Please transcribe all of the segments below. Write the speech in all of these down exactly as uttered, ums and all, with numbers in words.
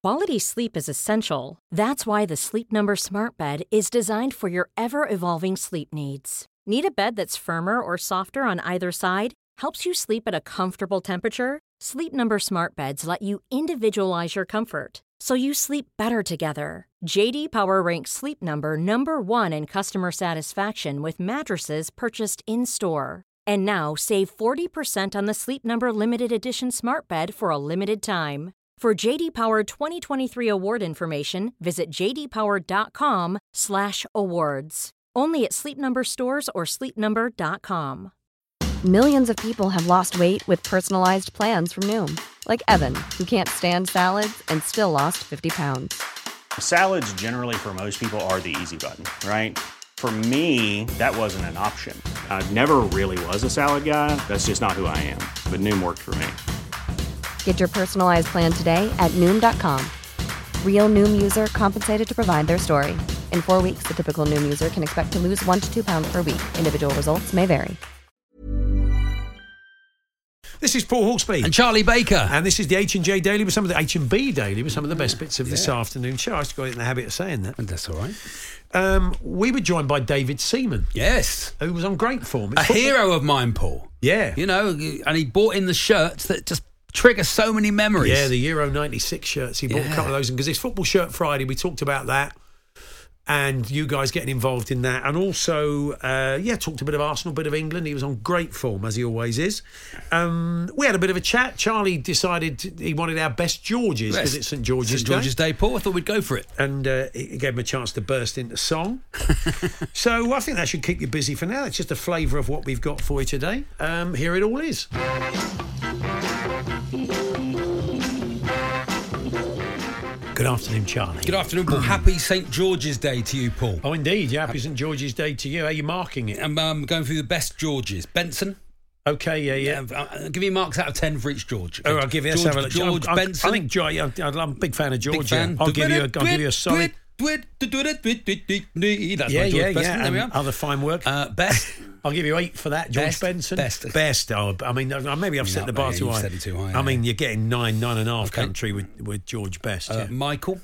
Quality sleep is essential. That's why the Sleep Number Smart Bed is designed for your ever-evolving sleep needs. Need a bed that's firmer or softer on either side? Helps you sleep at a comfortable temperature? Sleep Number Smart Beds let you individualize your comfort, so you sleep better together. J D Power ranks Sleep Number number one in customer satisfaction with mattresses purchased in-store. And now, save forty percent on the Sleep Number Limited Edition Smart Bed for a limited time. For J D Power twenty twenty-three award information, visit j d power dot com slash awards. Only at Sleep Number stores or sleep number dot com. Millions of people have lost weight with personalized plans from Noom. Like Evan, who can't stand salads and still lost fifty pounds. Salads generally for most people are the easy button, right? For me, that wasn't an option. I never really was a salad guy. That's just not who I am. But Noom worked for me. Get your personalized plan today at Noom dot com. Real Noom user compensated to provide their story. In four weeks, the typical Noom user can expect to lose one to two pounds per week. Individual results may vary. This is Paul Hawksby. And Charlie Baker. And this is the H and J Daily with some of the H and B Daily with some of the best bits of yeah. this afternoon show. I just got in the habit of saying that. And that's all right. Um, we were joined by David Seaman. Yes. Who was on great form. A hero of mine, Paul. Yeah. You know, and he bought in the shirts that just trigger so many memories. Yeah, the Euro ninety-six shirts. He bought Yeah. a couple of those. Because it's Football Shirt Friday. We talked about that. And you guys getting involved in that. And also, uh, yeah, talked a bit of Arsenal, a bit of England. He was on great form, as he always is. Um, we had a bit of a chat. Charlie decided he wanted our best Georges because Yes. it's St George's St Day. George's Day, Paul. I thought we'd go for it. And uh, it gave him a chance to burst into song. So I think that should keep you busy for now. It's just a flavour of what we've got for you today. Um, here it all is. Good afternoon, Charlie. Good afternoon, Paul. Happy St George's Day to you, Paul. Oh, indeed. Yeah, happy St George's Day to you. How are you marking it? I'm um, going through the best Georges. Benson. Okay, yeah, yeah. Uh, I'll give you marks out of ten for each George. Oh, I'll give you. Let's George, have a look. George I, Benson. I think George. I'm a big fan of George. Big fan. Yeah. I'll give you. A, I'll give you a solid. That's Yeah, my George yeah, Benson. yeah. There we And are. other fine work. Uh, best. I'll give you eight for that, George Best, Benson. best. Best. Oh, I mean, uh, maybe I've set No, the bar yeah, too you've high. set it too high, I yeah. mean, you're getting nine, nine and a half Okay. country with, with George Best. Uh, yeah. Michael.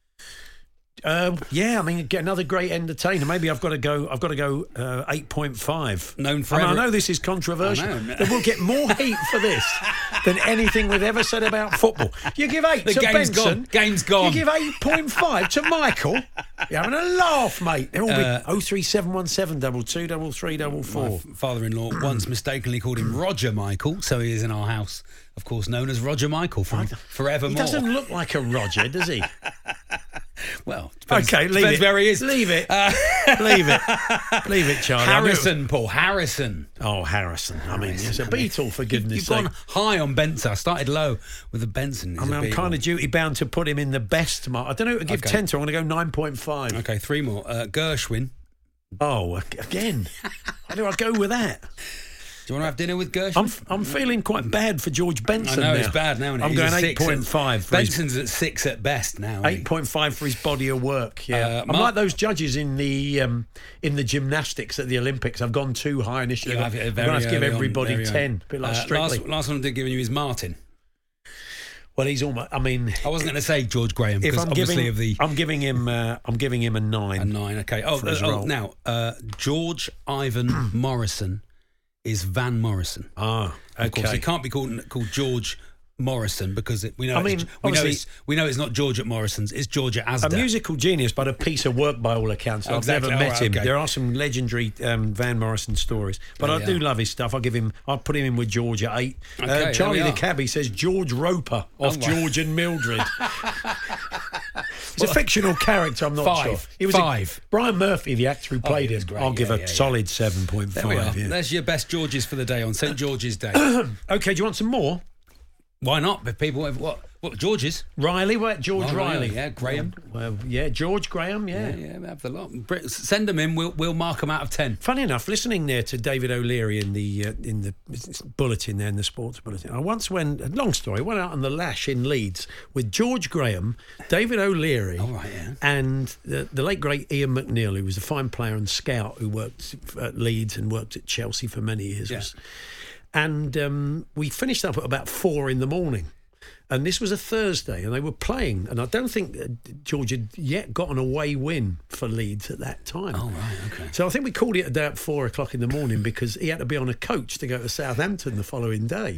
Uh, yeah, I mean, get another great entertainer. Maybe I've got to go. I've got to go uh, eight point five. Known I, mean, forever. I know this is controversial, I know. but we'll get more heat for this than anything we've ever said about football. You give eight The to game's Benson. gone. Game's gone. You give eight point five to Michael. You're having a laugh, mate. They're all Uh, big. Oh three seven one seven double two double three double My four. f- father-in-law once mistakenly called him Roger Michael, so he is in our house, of course, known as Roger Michael from forevermore. He doesn't look like a Roger, does he? Well, depends, Okay, leave depends it. where he is. Leave it. Uh, Leave it. Leave it, Charlie. I knew it was- Harrison, Paul. Harrison. Oh, Harrison. I mean, it's a I mean, Beatle, for goodness You've sake. gone high on Benson. I started low with the Benson. I mean, I'm kind of duty bound to put him in the best mark. I don't know who to give Okay. ten to. I'm going to go nine point five. Okay, three more. Uh, Gershwin. Oh, ag- again. How do I go with that? Do you want to have dinner with Gershwin? I'm f- I'm feeling quite bad for George I Benson know now. it's bad now. Isn't it? I'm He's going a eight six at- point five. for his- Benson's at six at best now. isn't he? eight point five for his body of work. Yeah, Uh, I'm Mark- like those judges in the um, in the gymnastics at the Olympics. I've gone too high initially. You I'm have it going very to have to give early on, everybody very ten. early. A bit like Uh, Strictly. last, last one I'm giving you is Martin. Well, he's almost. I mean, I wasn't going to say George Graham if because I'm obviously giving, of the I'm giving him. Uh, I'm giving him a nine. a nine. Okay. Oh, for his uh, oh, role. now uh, George Ivan Morrison is Van Morrison. Ah, Of course, okay. he can't be called called George Morrison because it, we know I it's, mean, we know obviously- it's we know it's not George at Morrison's. It's George at A Asda. musical genius, but a piece of work by all accounts. Oh, I've exactly. never Oh, met right, him. okay. There are some legendary um, Van Morrison stories, but There I we do are. love his stuff. I'll give him. I'll put him in with George at eight. Okay, uh, there Charlie we the are. cabbie says George Roper off Oh, wow. George and Mildred. He's a fictional character. I'm not Five. sure. He was a- Five. Brian Murphy, the actor who Oh, played he was him. great. I'll give Yeah, a yeah, solid seven point There we are. five. Yeah. There's your best Georges for the day on St George's Day. Okay, do you want some more? Why not? If people have what what Georges? Riley, what? George Oh, Riley. yeah, Graham. Well, yeah, George Graham. Yeah, yeah, have the lot. Br- Send them in. We'll we'll mark them out of ten. Funny enough, listening there to David O'Leary in the uh, in the bulletin there in the sports bulletin, I once went. Long story. Went out on the Lash in Leeds with George Graham, David O'Leary, Oh, right, yeah. and the, the late great Ian McNeil, who was a fine player and scout who worked at Leeds and worked at Chelsea for many years. Yeah. Was- and um, we finished up at about four in the morning. And this was a Thursday, and they were playing. And I don't think uh, George had yet got an away win for Leeds at that time. Oh, right, okay. So I think we called it about four o'clock in the morning because he had to be on a coach to go to Southampton the following day.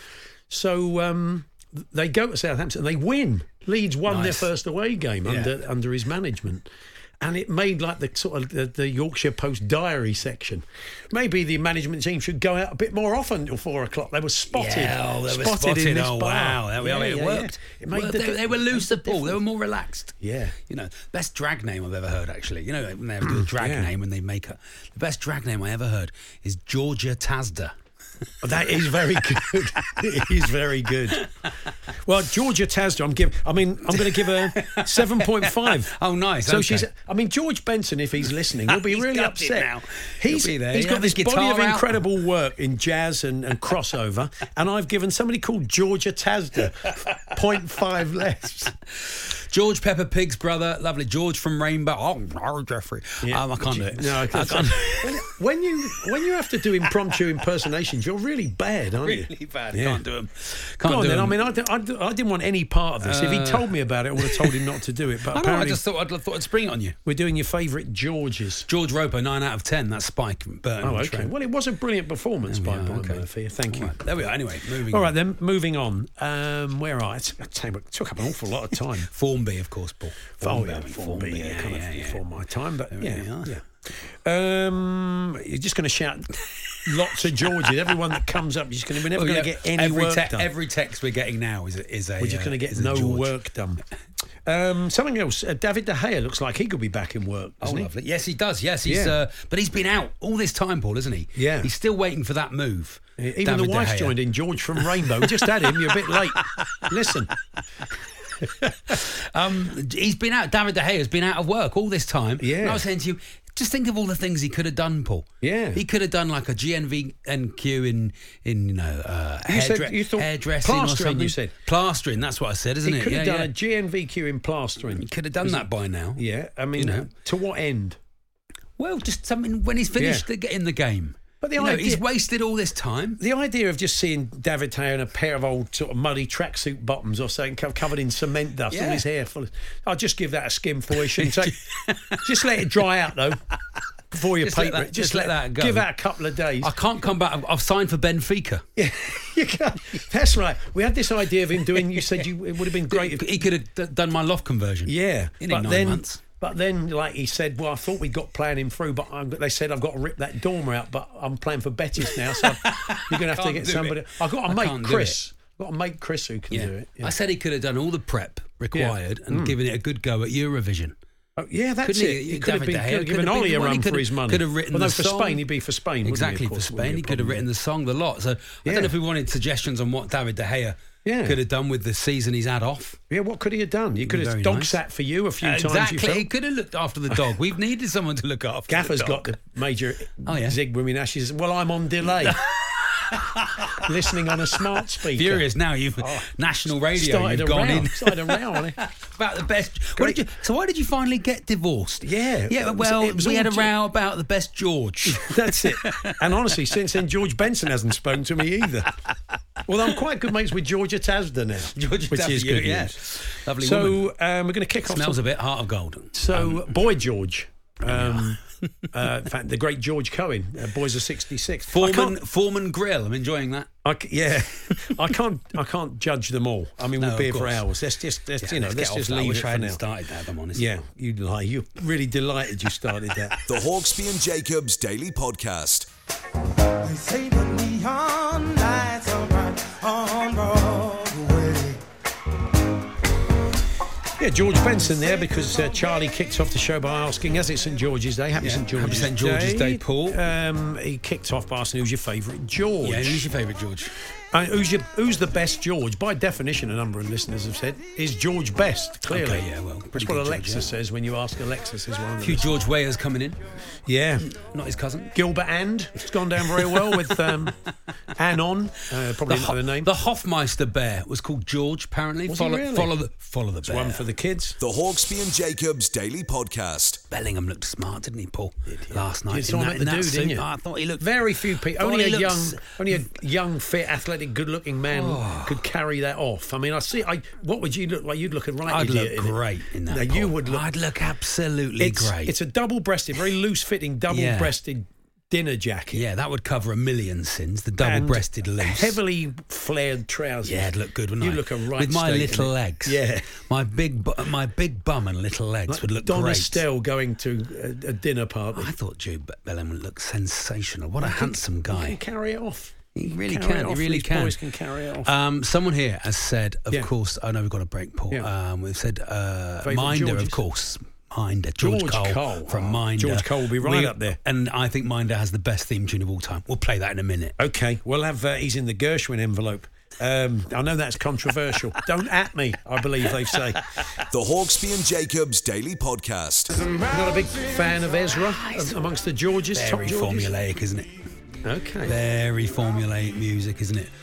So um, they go to Southampton and they win. Leeds won Nice. their first away game Yeah. under under his management. And it made like the sort of the, the Yorkshire Post diary section. Maybe the management team should go out a bit more often till four o'clock. They were spotted. Yeah, oh, they were spotted, spotted. in this Oh, bar. wow. There we are. Yeah, It yeah, worked. yeah. It made Well, the they, di- they were it made looser, the Paul. They were difference. more relaxed. Yeah. You know, best drag name I've ever heard, actually. You know, when they do a drag Yeah. name when they make a... The best drag name I ever heard is Georgia Tasda. That is very good. It is very good. Well, Georgia Tasda, I'm giving. I mean, I'm going to give her seven point five. Oh, nice. So okay. she's. I mean, George Benson, if he's listening, he'll be He's really got it upset. now. He's He'll be there. He's He'll got have this his body of guitar out. incredible work in jazz and, and crossover, and I've given somebody called Georgia Tasda zero point five less. George Pepper Pig's brother, lovely George from Rainbow. Oh, no, Jeffrey. Yeah. Um, I can't do it. No, I can't. when, when you when you have to do impromptu impersonations, you're really bad, aren't you? Really bad. Yeah. Can't do them. Can't Go on do then. them. I mean, I, di- I, di- I didn't want any part of this. if he told me about it, I would have told him not to do it. But I know, I apparently, just thought I'd, thought I'd spring it on you. we're doing your favourite Georges. George Roper, nine out of ten. That's Spike Burton. Oh, okay. Well, it was a brilliant performance by Yeah, Brian okay. Murphy. Thank you. All right, there we are. Anyway, moving All on. right, then, moving on. Um, where are I? It's- It took up an awful lot of time. Formby, of course, Paul. Oh, yeah, Formby, Formby, yeah, yeah, kind yeah, of yeah. before my time, but There yeah, we are. yeah. Um, you're just going to shout lots of Georges. Everyone that comes up, you're just going to. We're never Oh, going yeah. to get any every work te- done. Every text we're getting now is a, is a We're just going to uh, get is a no George. work done. Um, something else. Uh, David De Gea looks like he could be back in work. Oh, Doesn't he? lovely. Yes, he does. Yes, he's. Yeah. Uh, but he's been out all this time, Paul, isn't he? Yeah. He's still waiting for that move. Even David the De wife's Gea. joined in. George from Rainbow. We just had him. You're a bit late. Listen. Um, he's been out. David De Gea has been out of work all this time. Yeah. And I was saying to you, just think of all the things he could have done, Paul. Yeah. He could have done like a G N V N Q in, in you know, uh, You hair said- dre- you thought hairdressing or plastering, something. you said. Plastering, that's what I said, isn't He it? could have yeah, done yeah. a G N V Q in plastering. He could have done that by now. Yeah, I mean, You know. to what end? Well, just something when he's finished Yeah. the, in the game. But the you know, idea- he's wasted all this time. The idea of just seeing David De Gea in a pair of old sort of muddy tracksuit bottoms or something co- covered in cement dust, all Yeah. his hair full of... I'll just give that a skim for you. Shouldn't take, just let it dry out, though, before you Just let paper that- it. just let that go. Give that a couple of days. I can't come back. I've signed for Benfica. Yeah, you can. That's right. We had this idea of him doing... You said you, it would have been great if... He could have d- done my loft conversion. Yeah, in but nine then, months. but then, like he said, well, I thought we got playing him through, but I'm, they said I've got to rip that dormer out. But I'm playing for Betis now, so you're going to have to Can't get do somebody. it. I've got I a mate, can't do Chris. I've got a mate, Chris, who can Yeah. do it. Yeah. I said he could have done all the prep required and given it a good go at Eurovision. Oh, yeah, that's Couldn't it. he? It could have David been De Gea could have could given have Ollie been- a well, he run could for have- his money. could have written well, no, the for song. Spain, he'd be for Spain. wouldn't Exactly, he, of for course, Spain, wouldn't he be a could have problem. written the song, the lot. So I Yeah. don't know if we wanted suggestions on what David De Gea Yeah. could have done with the season he's had off. Yeah, what could he have done? You could have Very dog nice. sat for you a few times. exactly, You felt. he could have looked after the dog. We've needed someone to look after. Gaffer's the got dog. the major Oh, yeah. zig with me now. She says, well, I'm on delay. Listening on a smart speaker. Furious now. You've national radio. Started You've a gone row. in Started a row on it. about the best. What did you, so why did you finally get divorced? Yeah, yeah. it was- Well, it was we all had a ju- row about the best George. That's it. And honestly, since then, George Benson hasn't spoken to me either. Well, I'm quite good mates with Georgia Tasda now, George which is W, good yeah. news. Lovely woman. So um, we're going to kick off. Smells some- a bit heart of gold. So, Boy George. Um, uh, in fact, the great George Cohen, uh, Boys of sixty-six. I Foreman, can't, Foreman Grill. I'm enjoying that. I c yeah, I can't, I can't judge them all. I mean, No, we'll be here of for course. hours. Let's just, let's, Yeah, you know, let's let's, get off just that. I leave wish it I for hadn't now. started that, if I'm honest. Yeah, you lie. You're really delighted you started that. The Hawksby and Jacobs Daily Podcast. They say the neon lights are bright on Broadway. Yeah, George Benson there because uh, Charlie kicked off the show by asking, as it's Saint George's Day, happy Yeah, Saint happy George's Saint George's Day, Paul. Um, he kicked off by asking who's your favourite George. Yeah, who's your favourite George? Uh, who's your, who's the best George? By definition, a number of listeners have said is George best. Clearly, Okay, yeah, well, pretty that's what good George, Alexa yeah. says when you ask Alexa. Says one of A the few listeners. George Wayers coming in. Yeah, Not his cousin. Gilbert And. It's gone down very well with um, Anon. Uh, probably The, another Ho- name. the Hofmeister bear was called George, apparently. Was he follow, really? follow the follow the It's bear. one for the kids. The Hawksby and Jacobs Daily Podcast. Bellingham looked smart, didn't he, Paul? Last night. You in saw him that, at in the that do, suit. didn't you? I thought he looked Very few people. thought Only a he young, looks- only a young, fit, athletic. athletic, good-looking man Oh. could carry that off. I mean, I see. I what would you look like? You'd look a right I'd idiot look in great it. in that. Now, you Paul. would look. I'd look absolutely it's, great. It's a double-breasted, very loose-fitting, double-breasted dinner jacket. yeah, that would cover a million sins. The double-breasted and loose. heavily flared trousers. Yeah, it'd look good, wouldn't You I? look a right with my state in little it. legs. Yeah. my big, bu- my big bum and little legs Like would look Don great. Estelle going to a, a dinner party. I thought Jude Be- Bellingham would look sensational. What a handsome He guy. can carry it off. He really Carry can. it He off. really These can. boys can carry it off. Um, someone here has said, of Yeah. course, I know we've got a break, Paul. Yeah. Um, we've said uh, Favourite Minder, Georges? of course. Minder, George, George Cole, Cole. from Oh, Minder. George Cole will be right up there. And I think Minder has the best theme tune of all time. We'll play that in a minute. Okay, we'll have. Uh, he's in the Gershwin envelope. Um, I know that's controversial. Don't at me, I believe they say. The Hawksby and Jacobs Daily Podcast. Not a big fan of Ezra uh, amongst the Georges. Very top Georges. formulaic, isn't it? Okay. Very formulaic music, isn't it?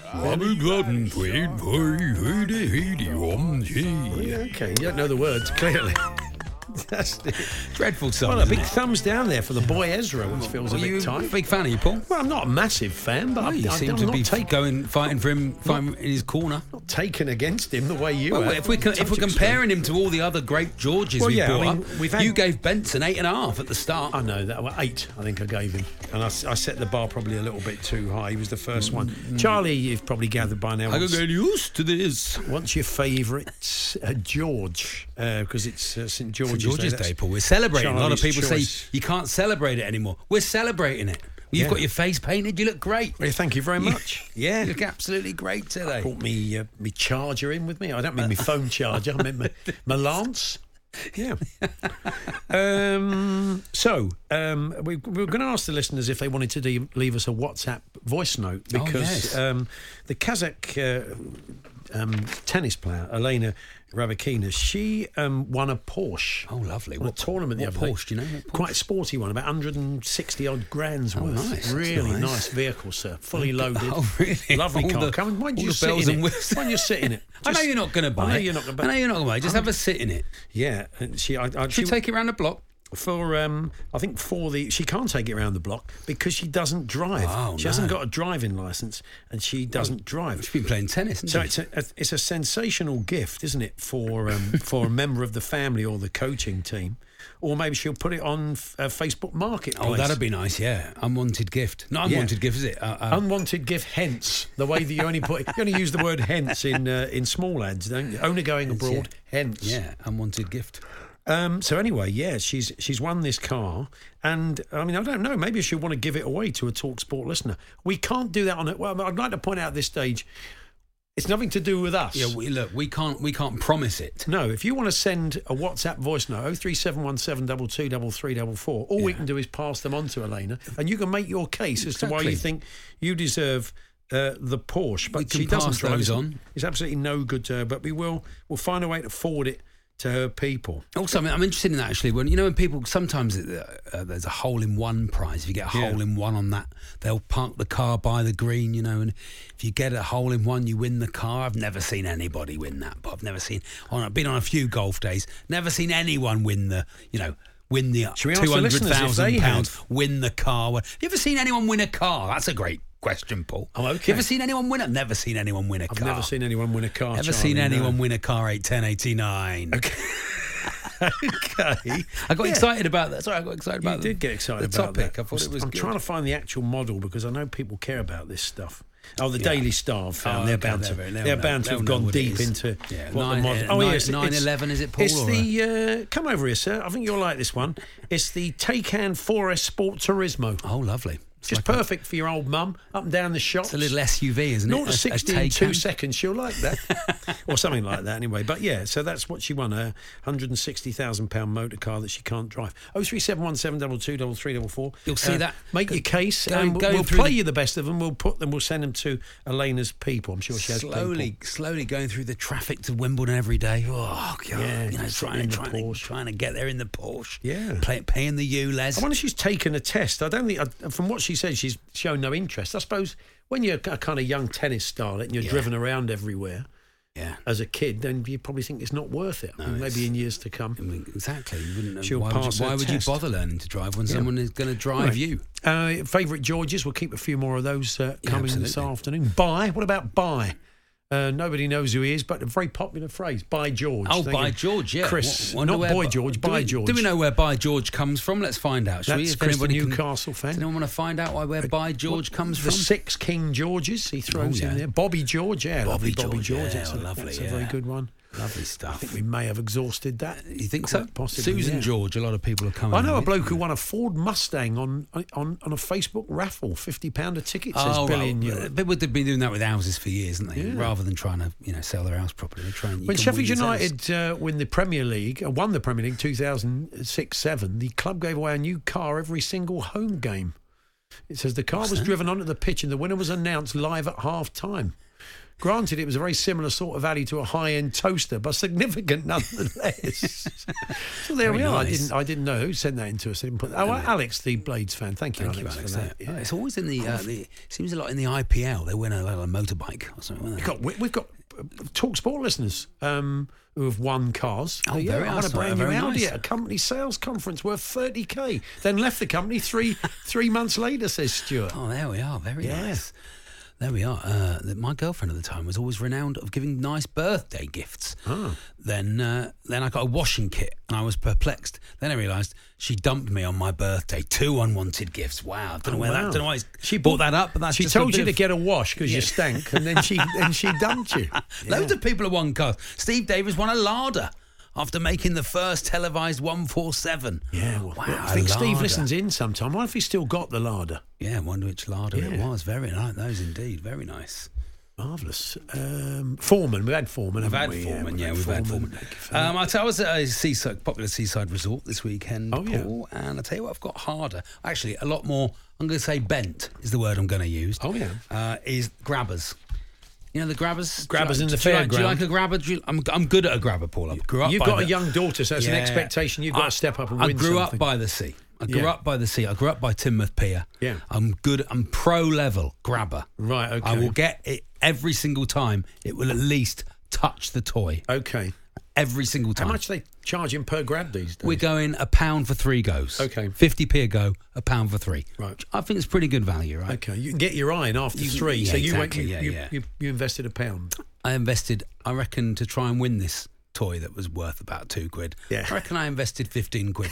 Okay, you don't know the words, clearly. That's it. Dreadful song. Well, a isn't big it? thumbs down there for the boy Ezra, which feels a Are you bit a tight. big fan of you, Paul? Well, I'm not a massive fan, but Oh, I'm, you I'm, seem I'm to not be taken, going, fighting for him, fighting in his corner. not taken against him the way you Well, have. if, we can, if we're Touch comparing him to all the other great Georges Well, we've yeah, I brought mean, up, we've had- you gave Benson eight and a half at the start. I know that. Well, eight, I think I gave him, and I, I set the bar probably a little bit too high. He was the first one. Charlie, you've probably gathered by now. I wants- got get used to this. What's your favourite uh, George? Because it's uh, Saint George's, St George's Day. Day, Paul. We're celebrating. a lot of Charlie's people choice. say you can't celebrate it anymore. We're celebrating it. You've Yeah. got your face painted. You look great. Well, thank you very much. Yeah. You look absolutely great today. Brought me uh, me charger in with me. I don't mean my phone charger. I mean my, my lance. Yeah. um, so um, we, we were going to ask the listeners if they wanted to de- leave us a WhatsApp voice note Oh, because yes. um, the Kazakh uh, um, tennis player Elena Rybakina, she um, won a Porsche. Oh, lovely. Won What a tournament the what other day. Porsche, do you know? What Porsche? Quite a sporty one, about one hundred sixty odd grand's Oh, worth. nice. That's Really nice. nice vehicle, sir. Fully loaded. Oh, really? Lovely All car. the- Come on, why don't all you the sit bells in and it? whistles. Why don't you sit in it? I know Just- you're not going to buy I know it. you're not going to I buy know it. you're not going to buy it. Just have a sit in it. Yeah, and she, I, I, Should she we take it around the block? for um, I think for the she can't take it around the block because she doesn't drive. Oh, she no. hasn't got a driving license and she doesn't drive. She's been playing tennis, hasn't So she? it's a, a it's a sensational gift, isn't it, for um, for a member of the family or the coaching team, or maybe she'll put it on f- uh, Facebook Marketplace. Oh, that'd be nice, yeah. Unwanted gift. Not Yeah. unwanted gift, is it? Uh, uh, Unwanted gift, hence the way that you only put you only use the word hence in uh, in small ads, don't you? Only going abroad, hence. yeah, unwanted gift. Um, so anyway, yeah, she's she's won this car, and I mean, I don't know. Maybe she'll want to give it away to a TalkSport listener. We can't do that on it. Well, I'd like to point out at this stage, it's nothing to do with us. Yeah, we, look, we can't we can't promise it. No, if you want to send a WhatsApp voice note, oh three seven one seven two two three three four four, all we Yeah. can do is pass them on to Elena, and you can make your case as to why Exactly. you think you deserve uh, the Porsche. But We can she doesn't pass drive. those It's- on. It's absolutely no good to her. But we will we'll find a way to forward it to her people. Also, I mean, I'm interested in that actually. When you know, when people sometimes uh, uh, there's a hole in one prize. If you get a Yeah. hole in one on that, they'll park the car by the green. You know, and if you get a hole in one, you win the car. I've never seen anybody win that, but I've never seen. On I've been on a few golf days. Never seen anyone win the. You know. Win the Should we ask the two hundred listeners if thousand they pounds. have? Win the car. Have you ever seen anyone win a car? That's a great question, Paul. Oh, okay. Have you ever seen anyone win? I've never seen anyone win a I've car. never seen anyone win a car. Ever Charlie, seen no. anyone win a car eight ten eighty-nine? Okay. okay. I got Yeah. excited about that. Sorry, I got excited You about the- did get excited the about topic. that. I thought it was I'm good. trying to find the actual model because I know people care about this stuff. Oh, the Daily Star have found Oh, they're okay, bound they're to very- they'll they're know- bound to they'll have know gone what it deep is. into Yeah, what nine- the model. uh, Oh, nine- yes, nine eleven, is it, Paul, It's or the uh, come over here, sir. I think you'll like this one. It's the Taycan four S Sport Turismo. Oh, lovely. It's Just like a- perfect for your old mum up and down the shops. It's a little S U V, isn't it? Not A- a sixty in two Taycan. seconds. She'll like that, or something like that. Anyway, but yeah, so that's what she won, a hundred and sixty thousand pound motor car that she can't drive. Oh three seven one seven double two double three double four. You'll see that. Make your case, Go- and we'll, go we'll through play the- you the best of them. We'll put them. We'll send them to Elena's people. I'm sure she has Slowly, people. slowly going through the traffic to Wimbledon every day. Oh, God. Yeah, you know, sitting trying, in the trying, to, Porsche. trying to get there in the Porsche. Yeah. Play, paying the U Les. I wonder if she's taken a test. I don't think, I, from what she said, she's shown no interest. I suppose when you're a kind of young tennis starlet and you're Yeah. driven around everywhere, Yeah. as a kid, then you probably think it's not worth it. No, I mean, it's- maybe in years to come. I mean, exactly. You wouldn't know. She'll why would, pass you, her why would you test. bother learning to drive when Yeah. someone is going to drive Right. you? Uh, favourite Georges, we'll keep a few more of those uh, Yeah, coming this absolutely. afternoon. Bye. What about bye? Uh, nobody knows who he is, but a very popular phrase. By George. Oh, Thinking, by George, yeah. Chris, W- wonder not where Boy Bi- George, do by we, George. Do we know where By George comes from? Let's find out, shall we? That's If Chris, the anybody can- Newcastle fan. Does anyone want to find out why where By George comes the from? six King Georges he throws Oh, yeah. in there. Bobby George, yeah, Bobby lovely Bobby George, George. yeah, that's a, lovely, that's a yeah. very good one. Lovely I stuff. think we may have exhausted that. You think Quite so? Possibly. Susan yeah. George, a lot of people are coming. I know a with. bloke who won a Ford Mustang on on, on a Facebook raffle, fifty pound a ticket. Says Oh, Billy right. in Europe. People have been doing that with houses for years, haven't they? Yeah. Rather than trying to, you know, sell their house properly, they try and you When can Sheffield win yourselves. United uh, win the Premier League, uh, won the Premier League two thousand six seven, the club gave away a new car every single home game. It says the car What's was that? driven onto the pitch and the winner was announced live at half time. Granted, it was a very similar sort of value to a high-end toaster, but significant nonetheless. So there Very we are. I nice. didn't. I didn't know who sent that into us. I didn't put. Oh, Alex, the Blades fan. Thank you, Thank you, Alex, Alex. for that. Yeah. Yeah. It's always in the, uh, the. Seems a lot in the I P L. They win a, like a motorbike or something. We've Don't got we- we've got uh, Talk Sport listeners um, who have won cars. Oh, yeah, very I won nice. a brand new Very Audi nice. at a company sales conference worth thirty k. Then left the company three three months later. Says Stuart. they? Oh, there we are. Very Yeah. nice. There we are. Uh, th- my girlfriend at the time was always renowned of giving nice birthday gifts. Oh. Then, uh, then I got a washing kit, and I was perplexed. Then I realised she dumped me on my birthday. Two unwanted gifts. Wow! I don't know Oh, where wow. that. Don't know why She she bought that up. But that's She just a told bit you to of- get a wash because you Yeah. stank, and then she and she dumped you. Loads of people have won cars. Steve Davis won a Lada after making the first televised one forty-seven. Yeah, well, wow. I think a Steve Lada. listens in sometime. I wonder if he's still got the larder. Yeah, I wonder which Lada it Yeah. was. Very nice. Those indeed. Very nice. Marvellous. Um, Foreman, we've had Foreman, We've haven't had we? Foreman, yeah, we've had Foreman. Thank you for Um, that. I, tell, I was at a seaside, popular seaside resort this weekend, Oh, yeah. Paul, and I tell you what, I've got harder. Actually, a lot more. I'm going to say bent is the word I'm going to use. Oh, yeah. uh, is grabbers. You know the grabbers. Grabbers Do you in the like- do you like- Do you fairground. like a grabber? Do you, I'm I'm good at a grabber, Paul. I grew up. You've by got the, a young daughter, so it's an Yeah. expectation you've got I- to step up and I win grew something. up by the sea. I grew Yeah. up by the sea. I grew up by Teignmouth Pier. Yeah. I'm good. I'm pro level grabber. Right, okay. I will get it every single time. It will at least touch the toy Okay. every single How time. much are they charging per grab these days? We're going a pound for three goes. Okay. fifty p a go, a pound for three. Right. I think it's pretty good value, right? Okay, you can get your eye in after You can- three. yeah, so you exactly, went, you, yeah, you, yeah. You, you invested a pound. I invested, I reckon, to try and win this toy that was worth about two quid. Yeah. I reckon I invested fifteen quid.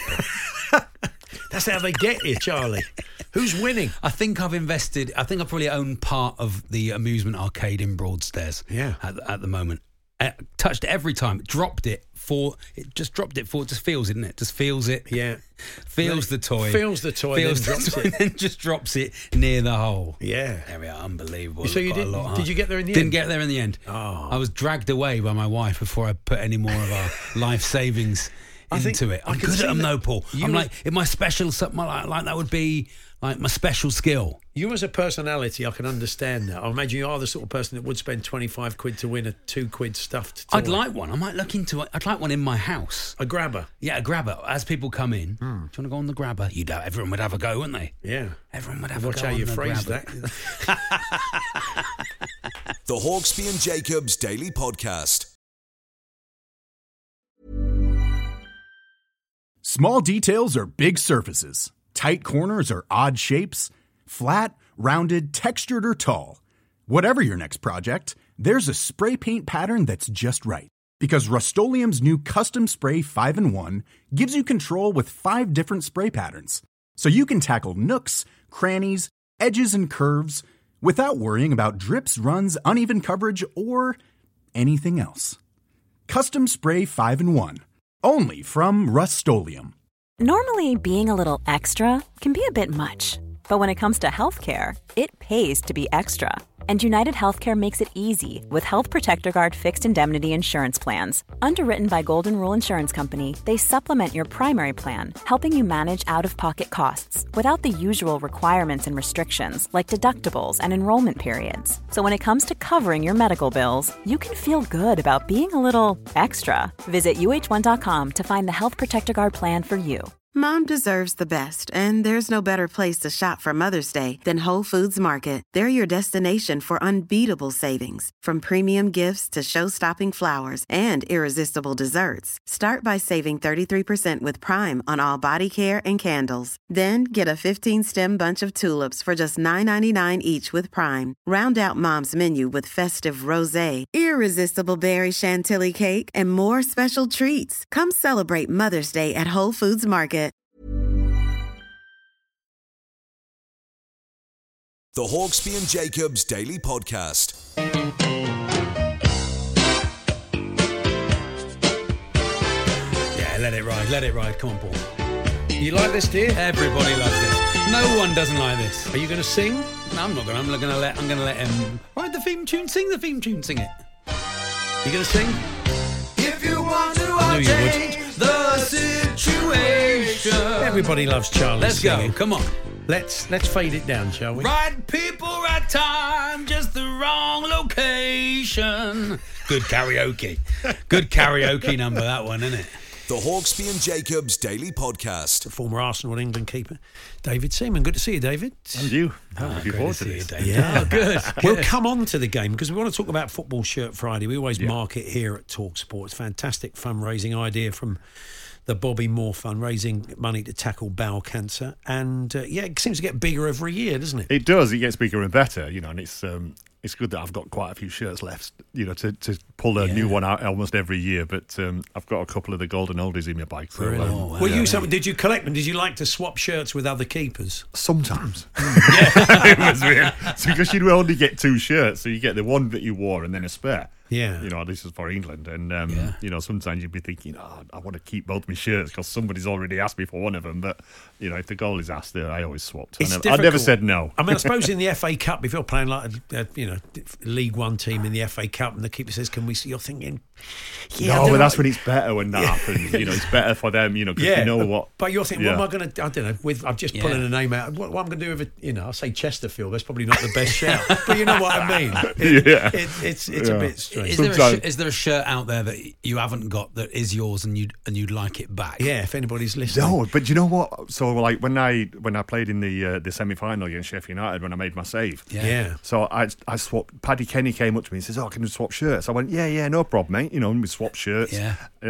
That's how they get you, Charlie. Who's winning? I think I've invested, I think I probably own part of the amusement arcade in Broadstairs. Yeah. At, at the moment. Uh, touched it every time, dropped it for, it just dropped it for, it just feels it, isn't it? Just feels it. Yeah. Feels the toy. Feels the toy, Feels then the drops toy, it. and then just drops it near the hole. Yeah. There we are, unbelievable. So We've you got a didn't- lot of- did you get there in the Didn't end? get there in the end. Oh. I was dragged away by my wife before I put any more of our life savings I think into it. I I'm can good see at them that though, Paul. you I'm were- like, if my special something like, like that would be like my special skill. You as a personality, I can understand that. I imagine you are the sort of person that would spend twenty-five quid to win a two quid stuffed toy. I'd like one. I might look into it. I'd like one in my house. a grabber. Yeah, a grabber. As people come in, Hmm. do you want to go on the grabber? You'd have, everyone would have a go, wouldn't they? Yeah. Everyone would have Watch a go how on you the phrase grabber. that. The Hawksby and Jacobs Daily Podcast. Small details are big surfaces. Tight corners are odd shapes. Flat, rounded, textured, or tall. Whatever your next project, there's a spray paint pattern that's just right. Because Rust-Oleum's new Custom Spray five in one gives you control with five different spray patterns. So you can tackle nooks, crannies, edges, and curves without worrying about drips, runs, uneven coverage, or anything else. Custom Spray five in one. Only from Rust-Oleum. Normally, being a little extra can be a bit much. But when it comes to healthcare, it pays to be extra. And United Healthcare makes it easy with Health Protector Guard fixed indemnity insurance plans. Underwritten by Golden Rule Insurance Company, they supplement your primary plan, helping you manage out-of-pocket costs without the usual requirements and restrictions like deductibles and enrollment periods. So when it comes to covering your medical bills, you can feel good about being a little extra. Visit U H one dot com to find the Health Protector Guard plan for you. Mom deserves the best, and there's no better place to shop for Mother's Day than Whole Foods Market. They're your destination destination for unbeatable savings. From premium gifts to show-stopping flowers and irresistible desserts. Start by saving thirty-three percent with Prime on all body care and candles. Then get a fifteen-stem bunch of tulips for just nine ninety-nine each with Prime. Round out Mom's menu with festive rosé, irresistible berry chantilly cake, and more special treats. Come celebrate Mother's Day at Whole Foods Market. The Hawksby and Jacobs Daily Podcast. Yeah, let it ride, let it ride. Come on, Paul. You like this, dear? Everybody loves this. No one doesn't like this. Are you going to sing? No, I'm not going. I'm not going to let. I'm going to let him write the theme tune. Sing the theme tune. Sing it. You going to sing? If you want to, I I'll knew you would. change the situation. Everybody loves Charlie. Let's singing. go. Come on. Let's let's fade it down, shall we? Right people, right time, just the wrong location. Good karaoke. Good karaoke number, that one, isn't it? The Hawksby and Jacobs Daily Podcast. Former Arsenal and England keeper, David Seaman. Good to see you, David. And you. Oh, looking forward to this. Yeah, oh, good, good. We'll come on to the game because we want to talk about Football Shirt Friday. We always Yeah. mark it here at Talk Sports. Fantastic fundraising idea from the Bobby Moore Fund, raising money to tackle bowel cancer. And uh, yeah, it seems to get bigger every year, doesn't it? It does. It gets bigger and better, you know, and it's um, it's good that I've got quite a few shirts left, you know, to, to pull a Yeah. new one out almost every year. But um, I've got a couple of the golden oldies in my bike. So, Really? um, Oh, wow. Were you some, did you collect them? Did you like to swap shirts with other keepers? Sometimes. it was weird. It's because you only get two shirts, so you get the one that you wore and then a spare. Yeah. You know, this is for England. And, um, Yeah. you know, sometimes you'd be thinking, oh, I want to keep both my shirts because somebody's already asked me for one of them. But, you know, if the goal is asked there, I always swapped. I It's never, I never difficult. said no. I mean, I suppose in the F A Cup, if you're playing like a, a you know League One team in the F A Cup, and the keeper says, "Can we see?" You're thinking, "Yeah." I no, don't but that's know. when it's better when that happens. You know, it's better for them. You know, because Yeah, you know what. But you're thinking, yeah. what am I going to? I don't know. With I'm just Yeah. pulling a name out. What, what am I going to do with it? You know, I say Chesterfield. That's probably not the best shout, but you know what I mean. It, Yeah. it, it's it's Yeah. a bit strange. Is there, a Sometimes- sh- is there a shirt out there that you haven't got that is yours and you'd and you'd like it back? Yeah, if anybody's listening. No, but you know what? So like when I when I played in the uh, the semi final against Sheffield United when I made my save. Yeah. Yeah. So I I swapped. Paddy Kenny came up to me and says, "Oh, can you swap shirts?" I went, "Yeah, yeah, no problem, mate." You know, and we swapped shirts. Yeah. Uh,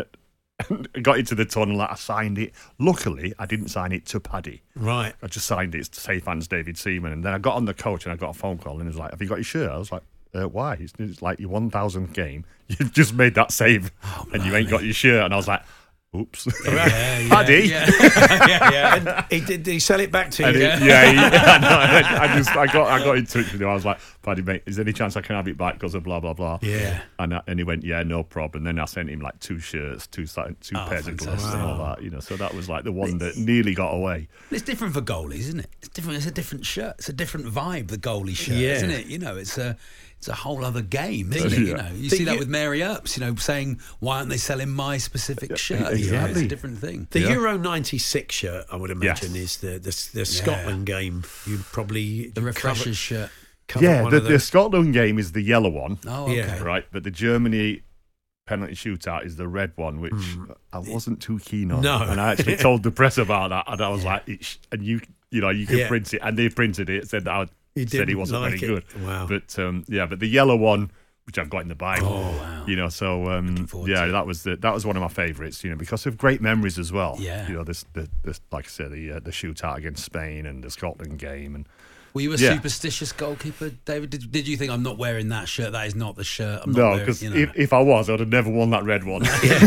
I got into the tunnel. I signed it. Luckily, I didn't sign it to Paddy. Right. I just signed it to Safe Hands David Seaman. And then I got on the coach and I got a phone call and he was like, "Have you got your shirt?" I was like, uh, "Why?" It's, it's like your one thousandth game. You've just made that save and you ain't got your shirt. And I was like, "Oops." Yeah, yeah, Paddy. Yeah, yeah, yeah. And he, did, did he sell it back to And you? it- yeah, he, I, know, I, I just I got I got in touch with him. I was like, "Paddy, mate, is there any chance I can have it back because of blah blah blah?" Yeah. And I, and he went, "Yeah, no problem." Then I sent him like two shirts, two si- two Oh, pairs of gloves, fantastic. and all that. You know, so that was like the one that nearly got away. It's different for goalies, isn't it? It's different. It's a different shirt. It's a different vibe. The goalie shirt, Yeah. isn't it? You know, it's a it's a whole other game, isn't it? Yeah. You know, you The see that U- with Mary Earps. You know, saying why aren't they selling my specific shirt? You know, it's exactly. a different thing. The Yeah. Euro ninety-six shirt, I would imagine, is the the, the Scotland game. You probably The refreshers shirt. Cover, cover Yeah, one the, of the those. Scotland game is the yellow one, Oh, okay. Yeah. right? But the Germany penalty shootout is the red one, which I wasn't too keen on. Hmm. No. And I actually told the press about that, and I was like, it's, and you, you know, you can Yeah. print it, and they printed it, said that I You said he didn't wasn't like very it. good. Wow. But um, yeah, but the yellow one, which I've got in the bag. Oh, wow. You know, so um, forward yeah, to it. that was the that was one of my favourites. You know, because of great memories as well. Yeah. You know, this the, this like I said, the uh, the shootout against Spain and the Scotland game and. Were you a Yeah. superstitious goalkeeper, David? Did, did you think I'm not wearing that shirt? That is not the shirt. I'm not No, wearing, because you know. if, if I was, I'd have never worn that red one.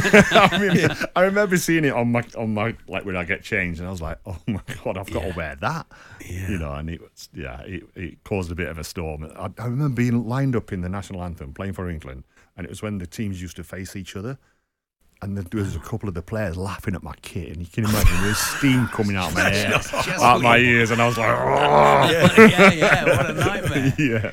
I mean, I remember seeing it on my on my like when I get changed, and I was like, "Oh my god, I've got Yeah. to wear that." Yeah. You know, and it was yeah, it, it caused a bit of a storm. I, I remember being lined up in the national anthem, playing for England, and it was when the teams used to face each other. And there was a couple of the players laughing at my kit, and you can imagine there's steam coming out my hair, out my ears, and I was like, "Oh." yeah, yeah, what a nightmare. yeah.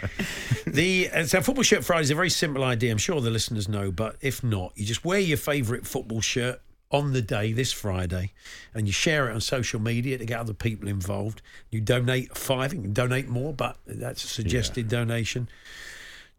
The uh, so Football Shirt Friday is a very simple idea. I'm sure the listeners know, but if not, you just wear your favourite football shirt on the day this Friday, and you share it on social media to get other people involved. You donate five, you can donate more, but that's a suggested donation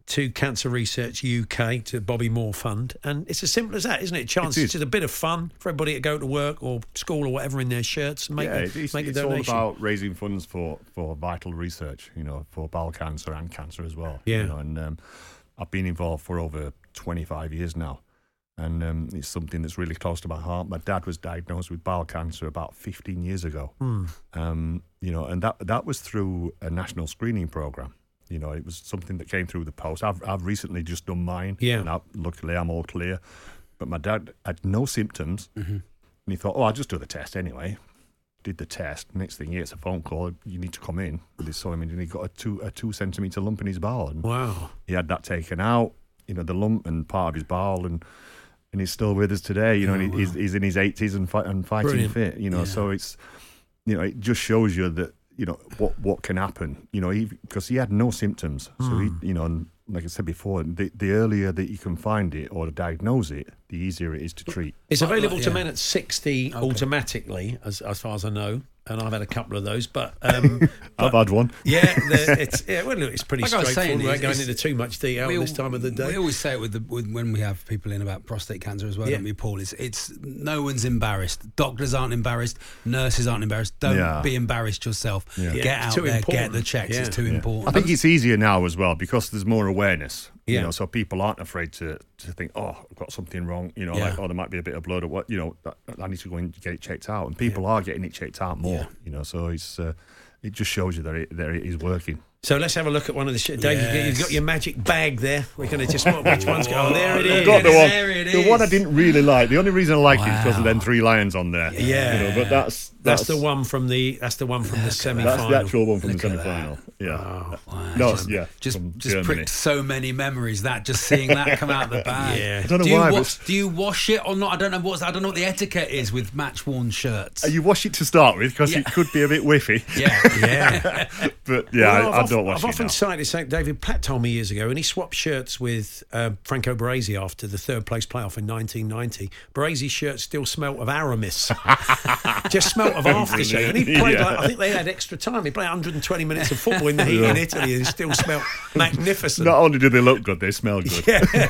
to Cancer Research U K, to Bobby Moore Fund, and it's as simple as that, isn't it? Chance, It is. it's just a bit of fun for everybody to go to work or school or whatever in their shirts and make, yeah, the, it's, make it's a all donation. about raising funds for, for vital research, you know, for bowel cancer and cancer as well. Yeah. You know, and um, I've been involved for over twenty-five years now, and um, it's something that's really close to my heart. My dad was diagnosed with bowel cancer about fifteen years ago, Mm. um, you know, and that that was through a national screening program. You know, it was something that came through the post. I've I've recently just done mine. Yeah. And I, luckily, I'm all clear. But my dad had no symptoms, Mm-hmm. and he thought, "Oh, I'll just do the test anyway." Did the test. Next thing, he gets a phone call. You need to come in. They saw him, and he got a two a two centimeter lump in his bowel. And Wow. he had that taken out. You know, the lump and part of his bowel, and and he's still with us today. You know, Oh, and he, he's, wow. he's in his eighties and fi- and fighting Brilliant. fit. You know, Yeah. so it's you know, it just shows you that. You know what what can happen. You know, because he, he had no symptoms. So Mm. he, you know, and like I said before, the the earlier that you can find it or diagnose it, the easier it is to treat. It's Like- available like- to yeah. men at sixty Okay. automatically, as as far as I know, and I've had a couple of those. But um, I've had one. yeah, the, it's yeah, well, look, it's pretty Like I was straightforward. saying, We won't go it's- into too much detail We at this al- time of the day. We always say it with the with, when we have people in about prostate cancer as well, Yeah. don't we, Paul? It's, it's no one's embarrassed. Doctors aren't embarrassed. Nurses aren't embarrassed. Don't Yeah. be embarrassed yourself. Yeah. Get Yeah, it's out too there, important. get the checks. Yeah. It's too Yeah. important. I think it's easier now as well because there's more awareness. Yeah. You know, so people aren't afraid to, to think, oh, I've got something wrong. You know, Yeah. like, oh, there might be a bit of blood or what. You know, I- I need to go and get it checked out. And people are getting it checked out more. Yeah. You know, so it's uh, it just shows you that it, that it is working. So let's have a look at one of the shit. Dave, you've got- you've Yes. got your magic bag there. We're going to just what, which one's go? Oh, there it I've is. got the one, There it the one I is. didn't really like. The only reason I liked it is because of Wow. them three lions on there. Yeah. You know, but that's That's, that's the one from the. That's the one from the semi That's final. the actual one from Look the at semi-final. Yeah. Wow. No, Just- yeah. Just from just Germany. pricked so many memories that just seeing that come out the bag. Yeah. I don't know do you why, wa- but- do you wash it or not? I don't know what's I don't know what the etiquette is with match worn shirts. Uh, You wash it to start with because Yeah. it could be a bit whiffy. yeah. Yeah. But yeah, Well, I, I I've don't of- wash I've it often now. cited something David Platt told me years ago, and he swapped shirts with uh, Franco Baresi after the third place playoff in nineteen ninety. Baresi's shirt still smelt of Aramis, just smelt of aftershave. And he played Yeah. like, I think they had extra time. He played one hundred twenty minutes of football in the heat in Italy, and he still smelt magnificent. Not only do they look good, they smell good.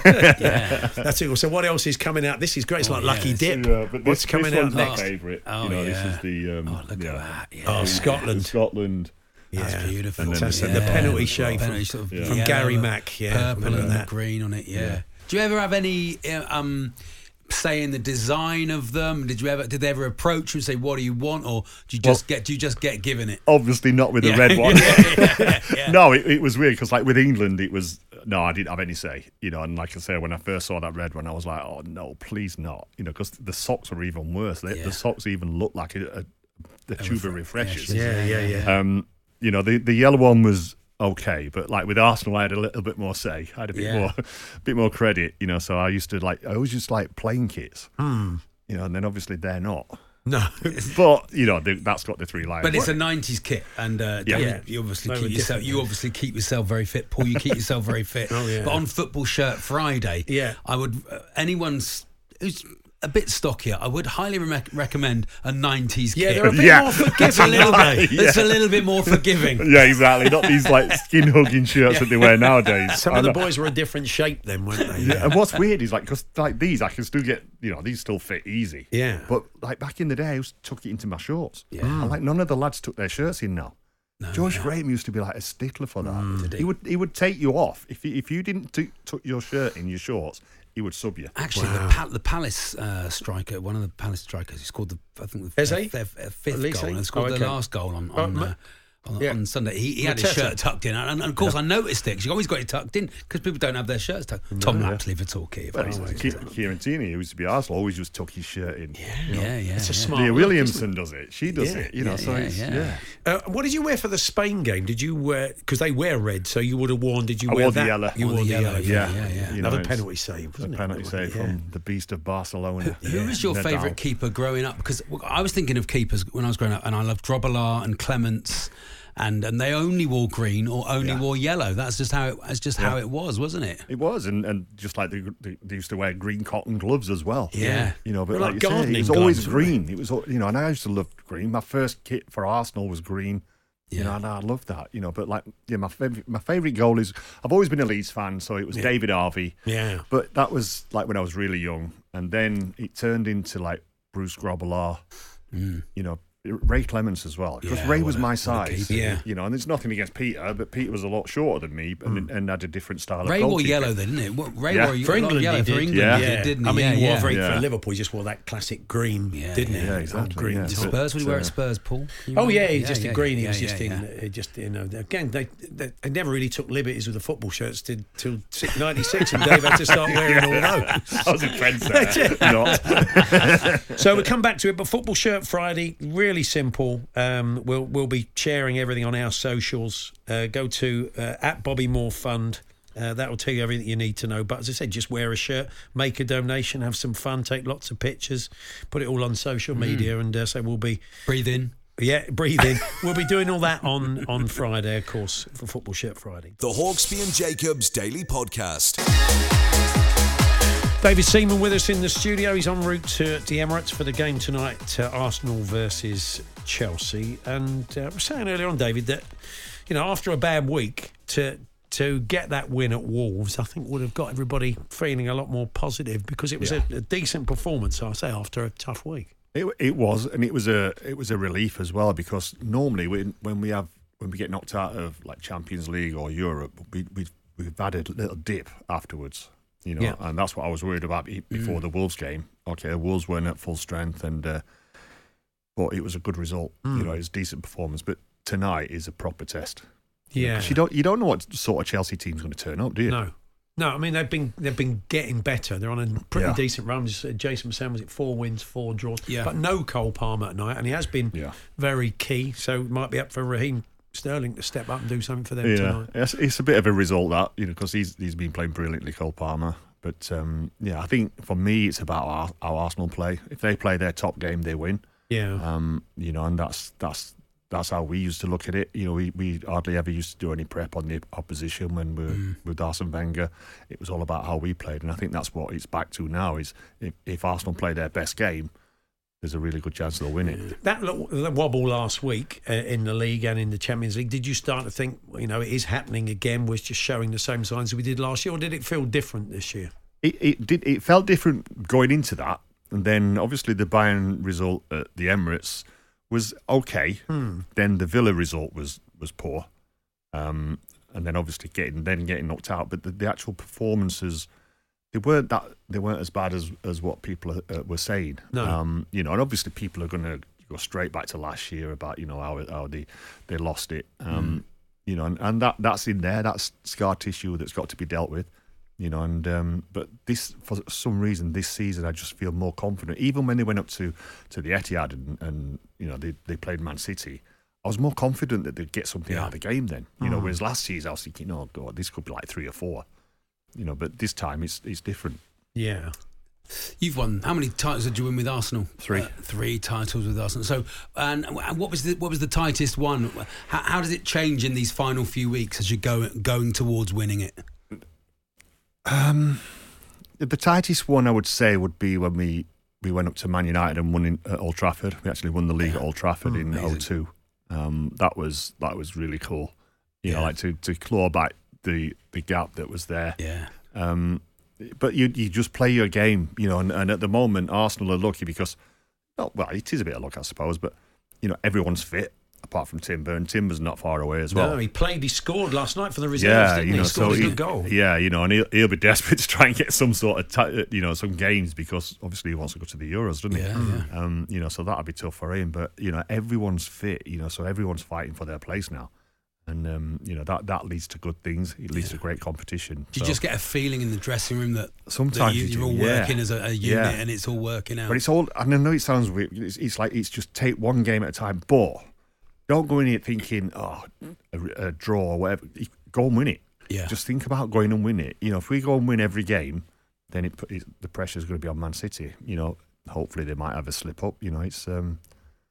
Yeah. That's it. So what else is coming out? This is great. It's like Oh, Lucky yes. Dip. Yeah, but What's this, coming this out one's next? my favourite. Oh, you know, yeah. this is the um, Oh, look yeah. at that. Yeah. Oh, Scotland. Scotland. That's Yeah. beautiful. And then That's the- the penalty shade Penalty from, sort of Yeah. from yellow, Gary Mack. Yeah, purple remember and that. the green on it. Yeah. Do you ever have any uh, um, say in the design of them? Did you ever? Did they ever approach you and say, "What do you want?" Or do you just Well- get? Do you just get given it? Obviously not with the Yeah. red one. Yeah, yeah. No, it, it was weird because like with England, it was no, I didn't have any say. You know, and like I say, when I first saw that red one, I was like, oh no, please not. You know, because the socks were even worse. They, Yeah. The socks even looked like a, a, the tube of refreshers. Yeah, yeah, yeah. Um, you know, the the yellow one was okay, but like with Arsenal, I had a little bit more say. I had a bit Yeah. more, bit more credit. You know, so I used to like, I always just like playing kits. Hmm. You know, and then obviously they're not. No. But you know, they, that's got the three lions. But it's a nineties kit, and uh, Yeah. David, Yeah. you obviously They keep were yourself. different, You yeah. obviously keep yourself very fit, Paul. You keep yourself very fit. Oh, yeah. But on Football Shirt Friday, Yeah. I would uh, anyone's who's a bit stockier. I would highly re- recommend a nineties Yeah, kit. they're a bit Yeah. more It's a forgiving, little aren't they? bit. It's a little bit more forgiving. Yeah, exactly. Not these like skin hugging shirts that they wear nowadays. Some I of the know. boys were a different shape then, weren't they? Yeah, and what's weird is like because like these, I can still get you know these still fit easy. Yeah. But like back in the day, I used to tuck it into my shorts. Yeah. And like none of the lads took their shirts in now. George Graham used to be like a stickler for that. Mm. he would he would take you off if you, if you didn't t- tuck your shirt in your shorts. He would sub you. Actually, the, Pal- the Palace uh, striker, one of the Palace strikers, he scored the I think the Is f- he? f- f- fifth At least goal he? and scored Oh, the okay. last goal on Oh, on, ma- uh, on, yeah. on Sunday. He, he had his Mateta. shirt tucked in, and, and of course I noticed it because you always got it tucked in because people don't have their shirts tucked. Tom Lapsley for Torquay. Well, Ki- Kieran Tierney, who used to be Arsenal, always just tuck his shirt in. Yeah, Yeah, yeah. It's a yeah. smart Leah look, Williamson does it. She does Yeah, it. You know, yeah, so yeah, it's, yeah. yeah. Uh, what did you wear for the Spain game? Did you wear, because they wear red, so you would have worn, did you I wear wore the that? yellow. You Wore wore the the yellow, yellow, yeah, yeah. yeah, yeah. You know, Another it's penalty save, A wasn't it? penalty save Yeah. from the beast of Barcelona. Who was your Nadal. favourite keeper growing up? Because I was thinking of keepers when I was growing up, and I loved Drobbelaar and Clements, and and they only wore green or only Yeah. wore yellow. That's just how it. That's just how it was, wasn't it? It was, and, and just like they, they, they used to wear green cotton gloves as well. Yeah. You know, but They're like, like you say, gardening it was always gloves, weren't green. It was, al- you know, and I used to love green. My first kit for Arsenal was green. You know, and I love that. You know, but like, yeah, my favorite, my favorite goal is. I've always been a Leeds fan, so it was Yeah. David Harvey. Yeah. But that was like when I was really young, and then it turned into like Bruce Grobbelaar. Mm. You know, Ray Clements as well, because Yeah, Ray what was a- my what a size. keeper. Yeah. You know, and there's nothing against Peter, but Peter was a lot shorter than me, and, and had a different style Ray of wore goalkeeping. yellow then, didn't it? What, Ray Yeah. wore For a lot of England, yellow he for did. England, Yeah. he did, didn't he? I mean, yeah, he wore yeah. very Yeah. for Liverpool. He just wore that classic green, Yeah, didn't he? yeah, Old exactly, green yeah. top. So- Spurs, would he wear at so- Spurs, Paul? You Oh remember? yeah, he's just yeah, in green. He yeah, was yeah, just yeah. in, uh, just you know. Again, they, they they never really took liberties with the football shirts till till ninety-six, and Dave had to start wearing all those. I was a trendsetter. Not. So we come back to it, but Football Shirt Friday, really simple. Um, we'll we'll be sharing everything on our socials. Uh, go to uh, at Bobby Moore Fund. Uh, that will tell you everything you need to know. But as I said, just wear a shirt, make a donation, have some fun, take lots of pictures, put it all on social media, and uh, so we'll be Breathe in. yeah, breathe in. We'll be doing all that on on Friday, of course, for Football Shirt Friday. The Hawksby and Jacobs Daily Podcast. David Seaman with us in the studio. He's en route to the Emirates for the game tonight, uh, Arsenal versus Chelsea. And uh, I was saying earlier on, David, that you know after a bad week to to get that win at Wolves, I think would have got everybody feeling a lot more positive because it was Yeah. a, a decent performance, I say, after a tough week. It, it was, and it was a it was a relief as well, because normally when when we have when we get knocked out of like Champions League or Europe, we we we've had a little dip afterwards, you know, Yeah. and that's what I was worried about be- before Mm. the Wolves game. Okay, the Wolves weren't at full strength, and uh, but it was a good result. Mm. You know, it was a decent performance. But tonight is a proper test. Yeah, 'Cause you don't you don't know what sort of Chelsea team's going to turn up, do you? no. No, I mean they've been they've been getting better. They're on a pretty Yeah. decent run. Just, uh, Jason Sam was it four wins, four draws, Yeah. but no Cole Palmer at night, and he has been Yeah. very key. So it might be up for Raheem Sterling to step up and do something for them Yeah, tonight. it's, it's a bit of a result that, you know, because he's he's been playing brilliantly, Cole Palmer. But um, yeah, I think for me it's about our, our Arsenal play. If they play their top game, they win. Yeah, Um, you know, and that's that's that's how we used to look at it. You know, we, we hardly ever used to do any prep on the opposition when we were Mm. with Arsene Wenger. It was all about how we played, and I think that's what it's back to now. Is if, if Arsenal play their best game, there's a really good chance they'll win it. that lo- the wobble last week uh, in the league and in the Champions League. Did you start to think, you know, it is happening again? Was just showing the same signs as we did last year, or did it feel different this year? It, it did. It felt different going into that, and then obviously the Bayern result at the Emirates was okay. Hmm. Then the Villa result was was poor, um, and then obviously getting then getting knocked out. But the, the actual performances, they weren't that they weren't as bad as as what people uh, were saying. No. Um, you know, and obviously people are going to go straight back to last year about you know how how they they lost it. Um, You know, and, and that that's in there. That's scar tissue that's got to be dealt with. You know, and um, but this for some reason this season I just feel more confident. Even when they went up to, to the Etihad and, and you know they, they played Man City, I was more confident that they'd get something Yeah. out of the game then. You know, Mm. whereas last season I was thinking, oh God, this could be like three or four. You know, but this time it's it's different. Yeah. You've won. How many titles did you win with Arsenal? Three. Uh, three titles with Arsenal. So, and, and what was the what was the tightest one? How, how does it change in these final few weeks as you go going towards winning it? Um, the tightest one I would say would be when we, we went up to Man United and won in, at Old Trafford. We actually won the league Yeah. at Old Trafford Oh, in amazing. oh two. Um, that was that was really cool. You know, Yeah. like to, to claw back the, the gap that was there. Yeah. Um, but you you just play your game, you know, and, and at the moment Arsenal are lucky because, oh, well, it is a bit of luck, I suppose, but you know everyone's fit apart from Timber, and Timber's not far away as well. No, he played. He scored last night for the reserves. Yeah, didn't you he? know, He scored so a he, good goal. yeah, you know, and he'll, he'll be desperate to try and get some sort of, ti- you know, some games because obviously he wants to go to the Euros, doesn't he? Yeah, yeah. Um, you know, so that'll be tough for him. But you know, everyone's fit, you know, so everyone's fighting for their place now, and um, you know that that leads to good things. It leads to great competition. Do you So just get a feeling in the dressing room that, sometimes that you, you you're do, all yeah. working as a, a unit Yeah. and it's all working out? But it's all, and I know it sounds weird, it's, it's like it's just take one game at a time, but don't go in it thinking, oh, a, a draw or whatever. Go and win it. Yeah. Just think about going and win it. You know, if we go and win every game, then it, put- it the pressure's going to be on Man City. You know, hopefully they might have a slip up. You know, it's um,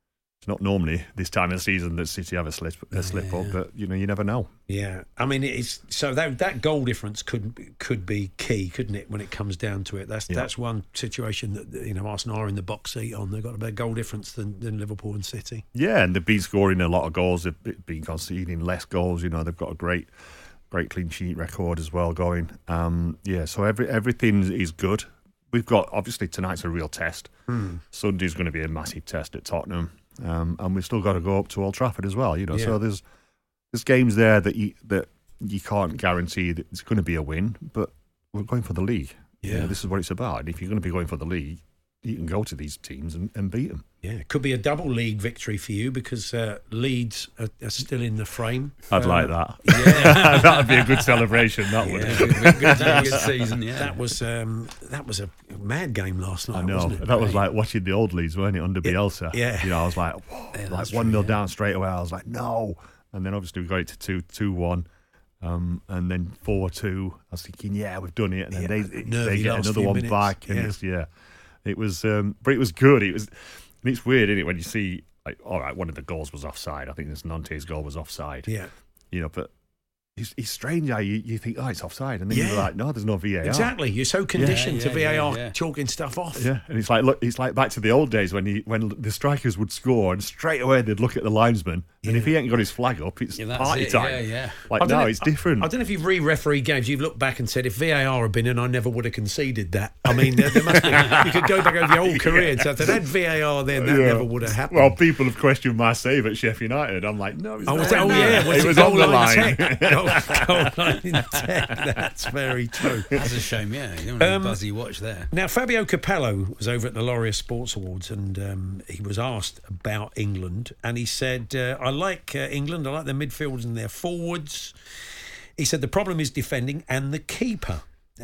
It's not normally this time of the season that City have a slip, a slip Yeah. up, but you know you never know. Yeah, I mean it's so that that goal difference could could be key, couldn't it? When it comes down to it, that's Yeah. that's one situation that you know Arsenal are in the box seat on. They've got a better goal difference than, than Liverpool and City. Yeah, and they've been scoring a lot of goals. They've been conceding less goals. You know they've got a great, great clean sheet record as well going. Um, yeah, so every everything is good. We've got obviously tonight's a real test. Hmm. Sunday's going to be a massive test at Tottenham. Um, and we've still got to go up to Old Trafford as well, you know. Yeah. So there's there's games there that you that you can't guarantee that it's going to be a win, but we're going for the league. You know, Yeah. this is what it's about. And if you're going to be going for the league, you can go to these teams and, and beat them. Yeah, it could be a double league victory for you because uh, Leeds are, are still in the frame. I'd Um, like that. Yeah, that would be a good celebration. That would. Yeah, good, good, good, Good season, yeah. That was um, that was a mad game last night. I know. wasn't it? That was like watching the old Leeds, weren't it, under Bielsa? yeah. You know, I was like, whoa, Yeah, like that's one true, nil yeah. down straight away. I was like, no. And then obviously we got it to two, two, one. Um, and then four two. I was thinking, yeah, we've done it. And then Yeah, they nervy they get last another few one minutes. back. And Yeah. it's, yeah, it was, um, but it was good. It was, and it's weird, isn't it, when you see, like, all right, one of the goals was offside. I think this Nante's goal was offside. Yeah, You know, but it's, it's strange how you, you think, oh, it's offside. And then Yeah. you're like, no, there's no V A R. exactly. You're so conditioned Yeah, to yeah, V A R yeah, yeah. chalking stuff off. Yeah, and it's like look, it's like back to the old days when he when the strikers would score and straight away they'd look at the linesman, and if he ain't got his flag up, it's Yeah, that's party it, time. yeah, yeah. Like I don't no, know- it's different. I don't know if you've re-refereed games. You've looked back and said, if V A R had been in, I never would have conceded that. I mean, there, there must be. You could go back over your whole career and say, if they'd had V A R then, that Yeah. never would have happened. Well, people have questioned my save at Sheffield United. I'm like, no, it's Oh, not was it, oh in yeah, there. was it it was goal on the line line. tech? goal, goal line tech. That's very true. That's a shame, yeah. You don't want Um, a buzzy watch there. Now, Fabio Capello was over at the Laureate Sports Awards and um, he was asked about England and he said, uh, I like uh, England, I like their midfielders and their forwards. He said the problem is defending and the keeper.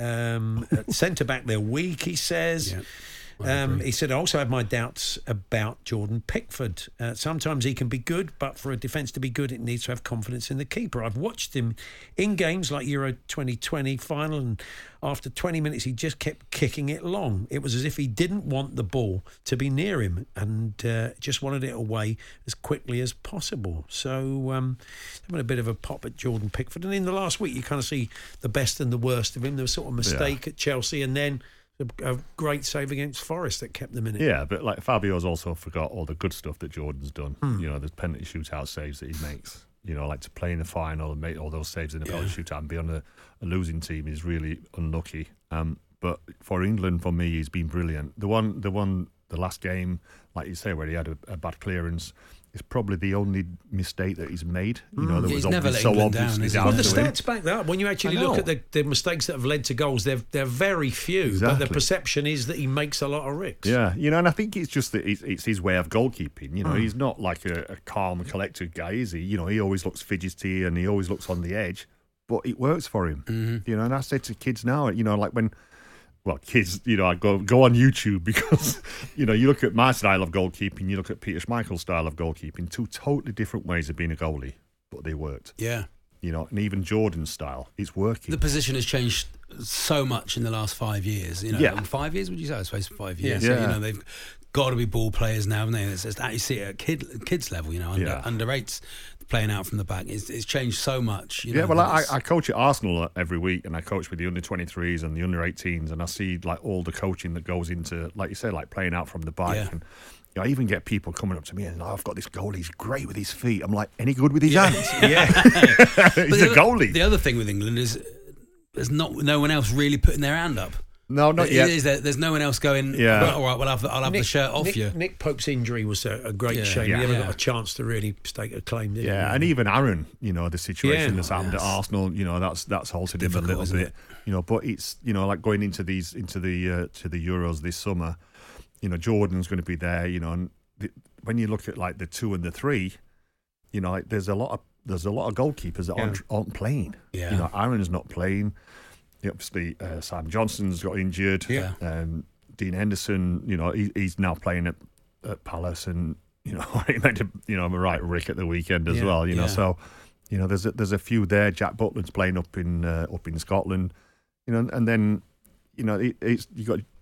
Um, at centre-back, they're weak, he says. Yeah. Um, he said, I also have my doubts about Jordan Pickford. Uh, sometimes he can be good, but for a defence to be good, it needs to have confidence in the keeper. I've watched him in games like Euro twenty twenty final, and after twenty minutes, he just kept kicking it long. It was as if he didn't want the ball to be near him and uh, just wanted it away as quickly as possible. So, um, having a bit of a pop at Jordan Pickford. And in the last week, you kind of see the best and the worst of him. There was sort of a mistake at Chelsea, and then a great save against Forest that kept them in it. Yeah, but like Fabio's also forgot all the good stuff that Jordan's done. Hmm. You know, the penalty shootout saves that he makes. You know, like to play in the final and make all those saves in the penalty shootout and be on a, a losing team is really unlucky. Um, but for England, for me, he's been brilliant. The one, the one, the last game, like you say, where he had a, a bad clearance, is probably the only mistake that he's made. You know, that He's was never obvious, let so England down, obviously is he? down Well, the to him. stats back that up. When you actually I look know. at the, the mistakes that have led to goals, they're, they're very few. But Exactly. the perception is that he makes a lot of ricks. Yeah, you know, and I think it's just that it's, it's his way of goalkeeping. You know, Mm. he's not like a, a calm, collected guy, is he? You know, he always looks fidgety and he always looks on the edge, but it works for him. Mm-hmm. You know, and I say to kids now, you know, like when, well, kids, you know, I go go on YouTube because, you know, you look at my style of goalkeeping, you look at Peter Schmeichel's style of goalkeeping, two totally different ways of being a goalie, but they worked. Yeah. You know, and even Jordan's style, it's working. The position has changed so much in the last five years. You know, Yeah. five years, would you say? I suppose five years. Yeah. So, you know, they've got to be ball players now, haven't they? It's just, you see it at kid, kids level, you know, under, Yeah. under eights playing out from the back. It's, it's changed so much. You Yeah, know, well, that I, it's- I coach at Arsenal every week, and I coach with the under twenty-threes and the under eighteens, and I see like all the coaching that goes into, like you say, like playing out from the back. Yeah. And you know, I even get people coming up to me and, oh, I've got this goalie, he's great with his feet. I'm like, any good with his hands? Yeah. He's But a the other- goalie. The other thing with England is there's not no one else really putting their hand up. No, not Is- yet. is there, there's no one else going, Yeah. well, all right, well, I'll have, I'll have the shirt off Nick, you. Nick Pope's injury was a, a great Yeah. shame. Yeah. He never Yeah. got a chance to really stake a claim, did he? Yeah, and even Aaron, you know, the situation Yeah. that's happened Yes. at Arsenal, you know, that's that's halted him a Difficult, little isn't bit. it? You know, but it's, you know, like going into these into the uh, to the Euros this summer, you know, Jordan's going to be there, you know, and the, when you look at like the two and the three, you know, like there's a lot of there's a lot of goalkeepers that aren't, aren't playing. Yeah. You know, Aaron's not playing. Obviously, uh, Sam Johnson's got injured. Yeah. Um, Dean Henderson, you know, he, he's now playing at, at Palace, and you know, he made a, you know, I'm a right Rick at the weekend as Yeah. well. You know, Yeah. so you know, there's a, there's a few there. Jack Butland's playing up in uh, up in Scotland. You know, and then you know, it, it's you got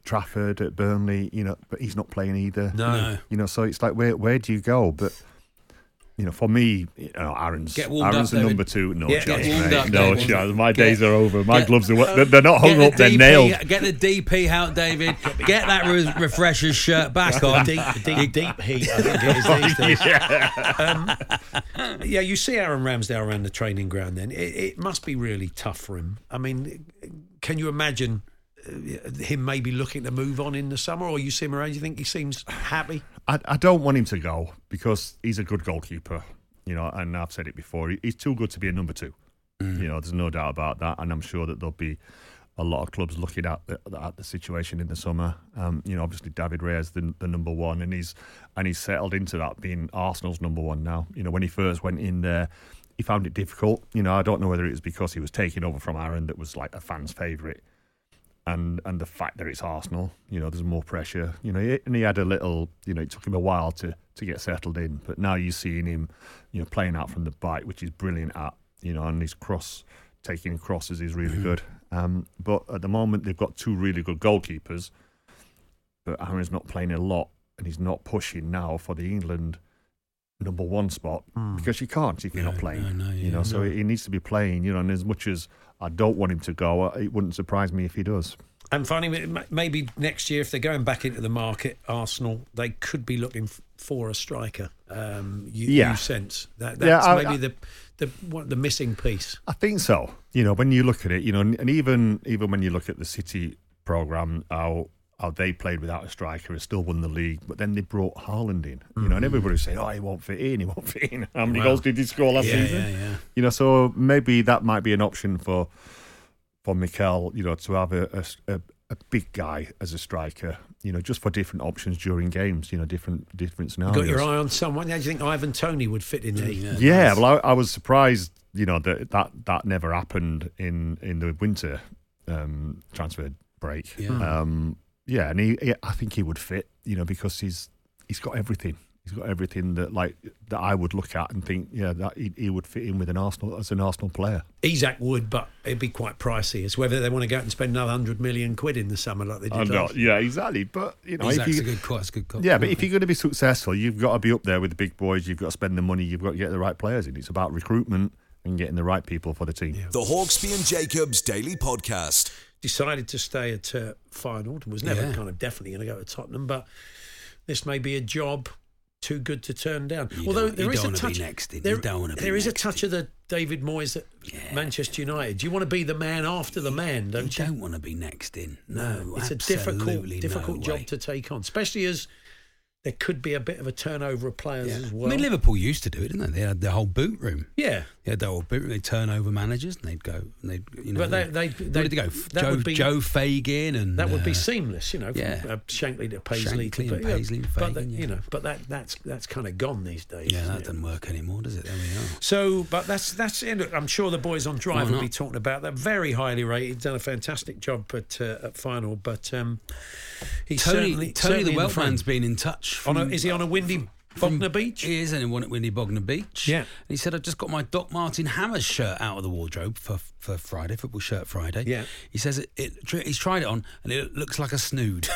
Trafford, at Burnley, you know, but he's not playing either. No. No. You know, so it's like, where where do you go? But, you know, for me, you know, Aaron's, Get warmed Aaron's up, the David. number two. No Get- chance, get warmed mate. up, No David. chance. My Get- days are over. My get- gloves are, they're, they're not hung Get up, the they're D P nailed. Get the D P out, David. Get that re- refresher's shirt back on. deep, deep, deep heat, I think it is these days. Yeah. Um, yeah, you see Aaron Ramsdale around the training ground then. It, it must be really tough for him. I mean, can you imagine uh, him maybe looking to move on in the summer, or you see him around, you think he seems happy? I, I don't want him to go because he's a good goalkeeper, you know, and I've said it before. He, he's too good to be a number two. Mm. You know, there's no doubt about that, and I'm sure that there'll be a lot of clubs looking at the, at the situation in the summer. Um, you know, obviously David Raya is the, the number one, and he's and he's settled into that being Arsenal's number one now. You know, when he first went in there, he found it difficult. You know, I don't know whether it was because he was taking over from Aaron, that was like a fan's favourite, and and the fact that it's Arsenal. You know, there's more pressure. You know, he, and he had a little. You know, it took him a while to to get settled in, but now you're seeing him, you know, playing out from the bike, which he's brilliant at. You know, and his cross taking crosses is really mm-hmm. good. Um, but at the moment, they've got two really good goalkeepers, but Aaron's not playing a lot, and he's not pushing now for the England number one spot mm. because you can't if you're no, not playing. No, no, yeah, you know, so no. he needs to be playing. You know, and as much as I don't want him to go, it wouldn't surprise me if he does. And finally, maybe next year, if they're going back into the market, Arsenal, they could be looking f- for a striker. Um, you, yeah. you sense that that's yeah, I, maybe I, the the what, the missing piece. I think so. You know, when you look at it, you know, and, and even even when you look at the City programme, how how they played without a striker and still won the league, but then they brought Haaland in. Mm-hmm. You know, and everybody's saying, "Oh, he won't fit in. He won't fit in." How many wow. goals did he score last yeah, season? Yeah, yeah. You know, so maybe that might be an option for for Mikel. You know, to have a, a, a big guy as a striker. You know, just for different options during games. You know, different different scenarios. You got your eye on someone. How do you think Ivan Toney would fit in there? Yeah, yeah well, I, I was surprised. You know, that that, that never happened in in the winter um, transfer break. Yeah. Um, yeah, and he, he, I think he would fit. You know, because he's he's got everything. He's got everything that like that I would look at and think, yeah, that he, he would fit in with an Arsenal as an Arsenal player. Isak would, but it'd be quite pricey. It's whether they want to go out and spend another hundred million quid in the summer like they did. Last. Yeah, exactly. But you know, Isak's if you, a good call. It's a good call. Yeah, but if you're going to be successful, you've got to be up there with the big boys. You've got to spend the money. You've got to get the right players in. It's about recruitment and getting the right people for the team. Yeah. The Hawksbee and Jacobs Daily Podcast. Decided to stay at uh, Feyenoord and was never Yeah. kind of definitely going to go to Tottenham, but this may be a job too good to turn down. You Although don't- there you is don't a wanna be touch, next in. there, You don't wanna be there is a next touch in. of the David Moyes at Yeah. Manchester United. Do you want to be the man after the man? Don't you you? don't want to be next in. No, No, it's a difficult, absolutely difficult no job way. to take on, especially as there could be a bit of a turnover of players Yeah. as well. I mean, Liverpool used to do it, didn't they? They had their whole boot room. yeah, They had their whole boot room. They'd turn over managers and they'd go, and they'd, you know. But they- they'd- they- where they- did they go? that Joe, would be- Joe Fagan and. that would be uh, seamless, you know, from yeah. uh, Shankly to Paisley to Shankly and but, yeah, Paisley and but Fagan, that, yeah. you know, but that that's that's kind of gone these days. Yeah, isn't that it? doesn't work anymore, does it? There we are. So, but that's that's it. Look, I'm sure the boys on Drive Why will be not? talking about that. Very highly rated, done a fantastic job at uh, at final. But um, he's Tony, certainly Tony certainly the in Welshman's front. been in touch. On a, from- is he on a windy Bognor Beach? He is, and he won at Windy Bognor Beach. Yeah. And he said, I just got my Doc Martin Hammers shirt out of the wardrobe for, for Friday, Football Shirt Friday. Yeah. He says it, it, he's tried it on and it looks like a snood.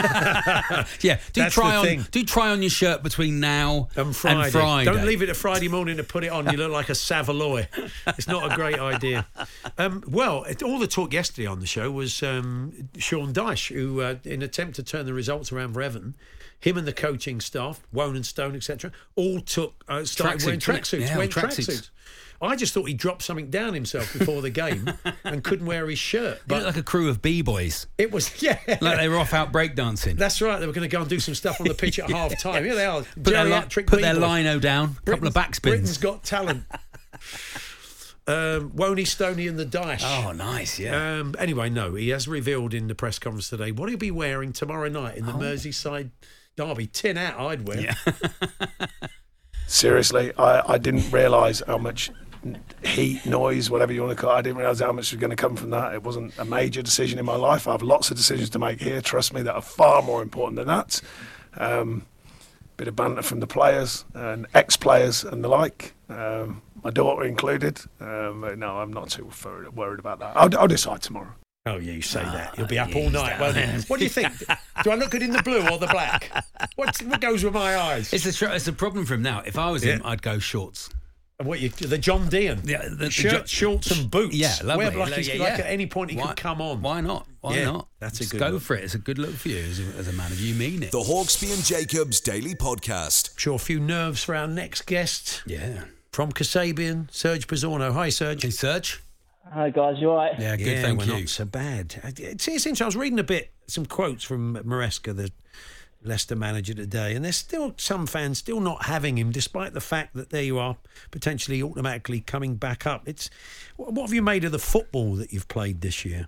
yeah. Do That's try the on thing. do try on your shirt between now And Friday. and Friday. Don't leave it to Friday morning to put it on. You look like a Savaloy. It's not a great idea. Um, well, it, all the talk yesterday on the show was um, Sean Dyche, who, uh, in an attempt to turn the results around for Everton, him and the coaching staff, Wone and Stone, et cetera, all took uh, started Tracksuits, wearing didn't it? tracksuits. Yeah, wearing tracksuits. tracksuits. I just thought he dropped something down himself before the game and couldn't wear his shirt. He But looked like a crew of b-boys. it was, yeah. Like they were off out breakdancing. That's right. They were going to go and do some stuff on the pitch at half time. Yeah, they are. Put their, li- Geriatric put their B-boys. lino down, a couple of Britain's- backspins. Britain's Got Talent. Um, Woney, Stoney and the Dyche. Oh, nice, yeah. Um, anyway, no, he has revealed in the press conference today what he'll be wearing tomorrow night in the Oh. Merseyside derby. Tin out, I'd wear. Yeah. Seriously, I, I didn't realise how much heat, noise, whatever you want to call it, I didn't realise how much was going to come from that. It wasn't a major decision in my life. I have lots of decisions to make here, trust me, that are far more important than that. Um, bit of banter from the players and ex-players and the like, um, my daughter included. Um, no, I'm not too worried about that. I'll, I'll decide tomorrow. Oh, yeah, you say Oh, that. You'll be up yeah, all night, won't you? What do you think? Do I look good in the blue or the black? What, what goes with my eyes? It's a, tr- it's a problem for him now. If I was him, Yeah. I'd go shorts. What you, the John Dean? Yeah, the, the Shirt, jo- shorts and boots. Yeah, lovely. Where, like, Like, he's- yeah, like yeah. at any point he Why- could come on. Why not? Why Yeah, not? that's a Just good go look. for it. It's a good look for you as a, as a man if you mean it. The Hawksby and Jacobs Daily Podcast. Sure, a few nerves for our next guest. Yeah. From Kasabian, Serge Pizzorno. Hi, Serge. Hey, Serge. Hi, guys. You all right? Yeah, good, yeah, thank we're you. not so bad. It's, it's interesting. I was reading a bit, some quotes from Maresca, the Leicester manager today, and there's still some fans still not having him, despite the fact that there you are, potentially automatically coming back up. It's what have you made of the football that you've played this year?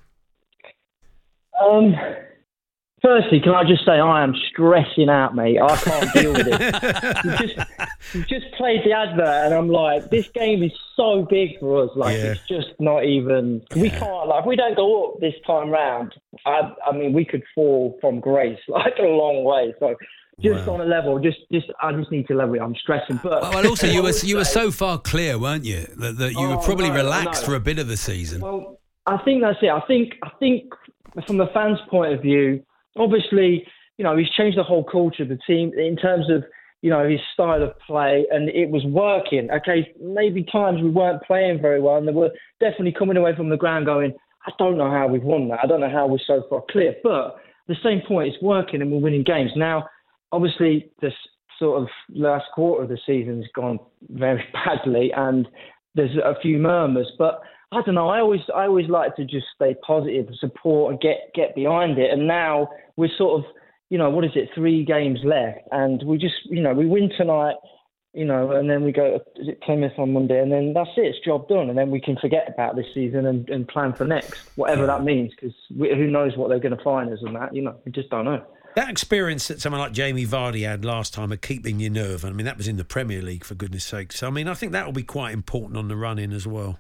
Um, firstly, can I just say I am stressing out, mate. I can't deal with it. You just, you just played the advert, and I'm like, this game is so big for us. Like, Yeah. it's just not even. We can't. Like, if we don't go up this time round, I, I mean, we could fall from grace like a long way. So. Just Wow. on a level, just, just I just need to level it. I'm stressing, but Well, also you were you were so far clear, weren't you? That, that you were Oh, probably no, relaxed no. for a bit of the season. Well, I think that's it. I think I think from the fans' point of view, obviously, you know, he's changed the whole culture of the team in terms of, you know, his style of play, and it was working. Okay, maybe times we weren't playing very well, and they were definitely coming away from the ground going, I don't know how we've won that. I don't know how we're so far clear. But at the same point, it's working, and we're winning games now. Obviously, this sort of last quarter of the season has gone very badly, and there's a few murmurs. But I don't know. I always, I always like to just stay positive, support, and get get behind it. And now we're sort of, you know, what is it? Three games left, and we just, you know, we win tonight, you know, and then we go to is it Plymouth on Monday, and then that's it. It's job done, and then we can forget about this season and, and plan for next, whatever that means, because who knows what they're going to find us and that. You know, we just don't know. That experience that someone like Jamie Vardy had last time of keeping your nerve, I mean, that was in the Premier League, for goodness sake. So, I mean, I think that will be quite important on the run-in as well.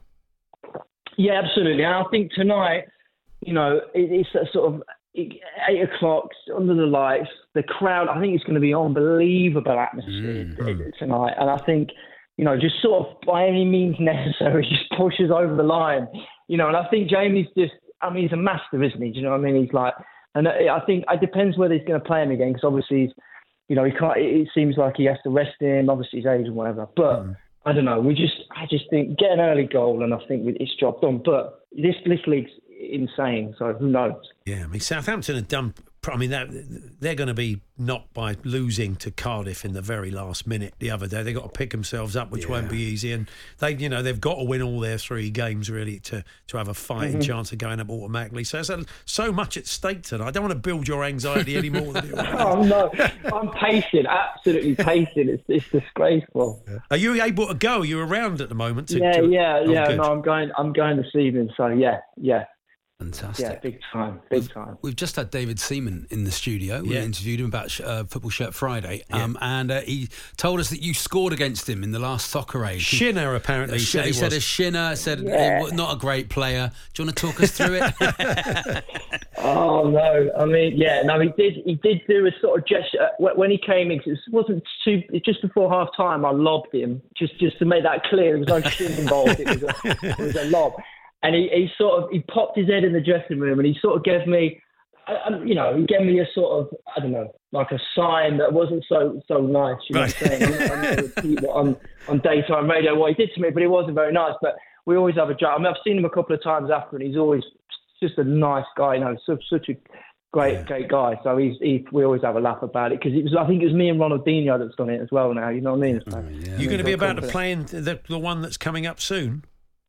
Yeah, absolutely. And I think tonight, you know, it, it's a sort of eight o'clock under the lights, the crowd, I think it's going to be unbelievable atmosphere Mm. tonight. And I think, you know, just sort of by any means necessary, just pushes over the line, you know, and I think Jamie's just, I mean, he's a master, isn't he? Do you know what I mean? He's like, and I think it depends whether he's going to play him again, because obviously, he's, you know, he can't. It seems like he has to rest him. Obviously, his age and whatever. But mm. I don't know. We just, I just think get an early goal, and I think it's job done. But this this league's insane, so who knows? Yeah, I mean, Southampton have done. I mean, they're, they're going to be knocked by losing to Cardiff in the very last minute the other day. They've got to pick themselves up, which yeah. won't be easy. And they, you know, they've got to win all their three games really to, to have a fighting mm-hmm. chance of going up automatically. So there's so much at stake tonight. I don't want to build your anxiety any more than it already is. Oh no, I'm pacing, absolutely pacing. It's it's disgraceful. Yeah. Are you able to go? Are you around at the moment? To, yeah, to, yeah, oh, yeah. good. No, I'm going. I'm going this evening. So yeah, yeah. Fantastic. Yeah, big time, big we've, time. We've just had David Seaman in the studio. We yeah. interviewed him about uh, Football Shirt Friday, yeah. um, and uh, he told us that you scored against him in the last soccer age. Shinner, apparently. He, said he it said was. a Shinner, said yeah. uh, not a great player. Do you want to talk us through it? Oh no, I mean, yeah, no, he did. He did do a sort of gesture when he came in. It wasn't too. Just before half time, I lobbed him just just to make that clear. There was no shin involved. It was a, it was a lob. And he, he sort of, he popped his head in the dressing room and he sort of gave me, you know, he gave me a sort of, I don't know, like a sign that wasn't so so nice, you know what I'm saying? I'm not going to repeat what on, on daytime radio what he did to me, but it wasn't very nice. But we always have a joke. I mean, I've seen him a couple of times after and he's always just a nice guy, you know, such, such a great, yeah. great guy. So he's, he, we always have a laugh about it because it was, I think it was me and Ronaldinho that's done it as well now, you know what I mean? So, oh, yeah. You're going to be about to play in the, the one that's coming up soon?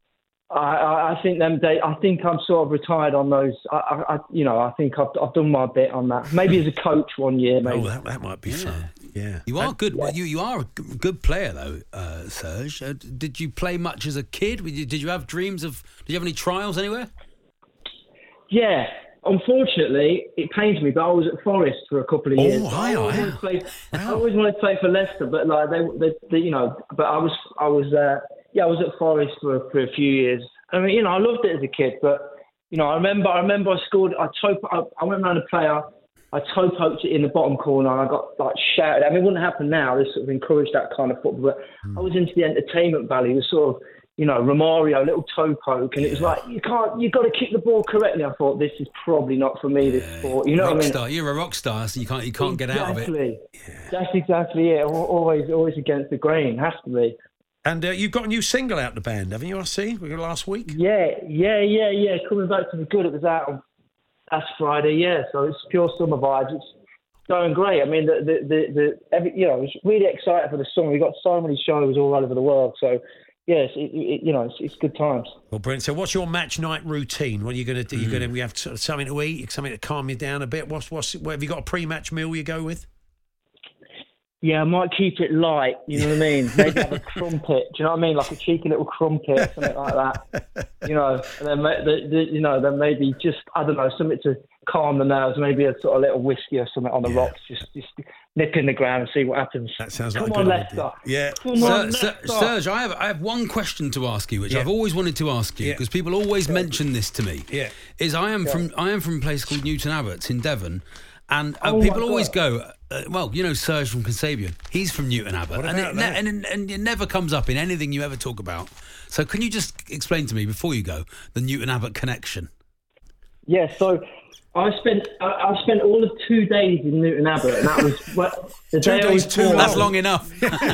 I, I think them day. I think I'm sort of retired on those. I, I you know, I think I've, I've done my bit on that. Maybe as a coach one year. Maybe. Oh, that, that might be yeah. fun. Yeah, you are and, good. Yeah. You you are a good player though, uh, Serge. Uh, did you play much as a kid? Did you have dreams of? Did you have any trials anywhere? Yeah. Unfortunately, it pains me, but I was at Forest for a couple of years. Oh, I, I, always I, wanted to play, wow. I always wanted to play for Leicester, but like they, they, they you know, but I was, I was, uh, yeah, I was at Forest for for a few years. I mean, you know, I loved it as a kid, but you know, I remember, I remember I scored. I toe, I, I went around a player. I toe poked it in the bottom corner, and I got like shouted. I mean, it wouldn't happen now. They sort of encouraged that kind of football, but mm. I was into the entertainment value, the sort of, you know, Romario, little toe poke, and it was like, you can't, you've got to kick the ball correctly. I thought, this is probably not for me, this sport. You know rock what I mean? Star. You're a rock star, so you can't you can't exactly. get out of it. Yeah. That's exactly it. Always, always against the grain. Has to be. And uh, you've got a new single out the band, haven't you? I see. We got last week. Yeah, yeah, yeah, yeah. Coming back to the good. It was out on last Friday. Yeah, so it's pure summer vibes. It's going great. I mean, the the the, the every, you know, I was really excited for the summer. We got so many shows all over the world. So yes, it, it, you know, it's, it's good times. Well, brilliant. So, what's your match night routine? What are you going to do? Mm. You're going to we have sort of something to eat, something to calm you down a bit. What's what's what, have you got a pre-match meal you go with? Yeah, I might keep it light, you know what I mean? Maybe have a crumpet, do you know what I mean? Like a cheeky little crumpet, something like that. You know, and then, the, the, you know, then maybe just, I don't know, something to calm the nerves, maybe a sort of little whiskey or something on the yeah. rocks, just just nip in the ground and see what happens. That sounds Come like on, a good Leicester. idea. Yeah. Come Sir, on, Sir, Leicester. Serge, I have, I have one question to ask you, which Yeah. I've always wanted to ask you, Yeah. because people always yeah. mention this to me. Yeah. Is I am Yeah. from I am from a place called Newton Abbotts in Devon, and uh, Oh my people always God. go, uh, well, you know, Serge from Consabian, he's from Newton Abbott, What and it, about ne- that? and, and it never comes up in anything you ever talk about. So can you just explain to me before you go the Newton Abbott connection? Yeah, so I spent I, I spent all of two days in Newton Abbott, and that was what, the Two day I days, was too born. That's long enough.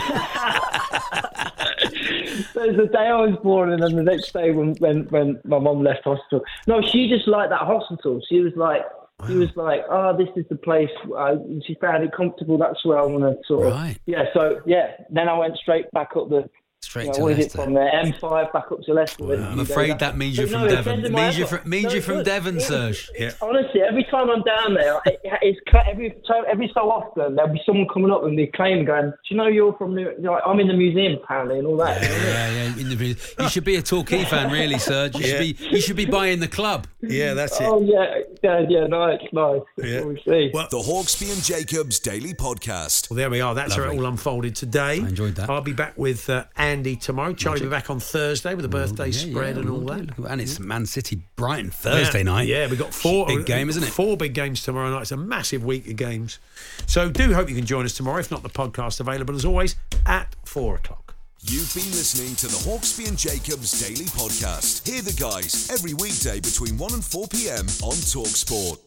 So it was the day I was born, and then the next day when when, when my mum left hospital. No, she just liked that hospital. She was like, she was like, oh, this is the place. Uh, she found it comfortable. That's where I want to sort of. Right. Yeah. So yeah, then I went straight back up the. Straight You know, to what is it Leicester. from there? M five back up to Leicester. Well, I'm afraid that means you're But from no, it Devon. depends It on my means you're effort. from, means No, you're it's from good. Devon, It- Serge. Yeah. Honestly, every time I'm down there, it, it's every time, every so often there'll be someone coming up and be claiming, going, "Do you know you're from New?" Like, I'm in the museum apparently and all that. Yeah, yeah, yeah. In the, you should be a Torquay fan, really, Serge. You should Yeah. be. You should be buying the club. Yeah, that's it. Oh yeah, yeah, yeah, nice, nice. That's Yeah. what we see. Well, The Hawksby and Jacobs Daily Podcast. well, there we are. That's how it Lovely. all unfolded today. I enjoyed that. I'll be back with uh, Andy tomorrow. Charlie will be back on Thursday with the birthday Yeah, spread yeah, and all we'll that. do. And it's Man City Brighton Thursday yeah. night. Yeah, we've got four Big game, isn't it? Four big games tomorrow night. It's a massive week of games. So do hope you can join us tomorrow. If not, the podcast available as always at four o'clock. You've been listening to the Hawksby and Jacobs Daily Podcast. Hear the guys every weekday between one and four p.m. on TalkSport.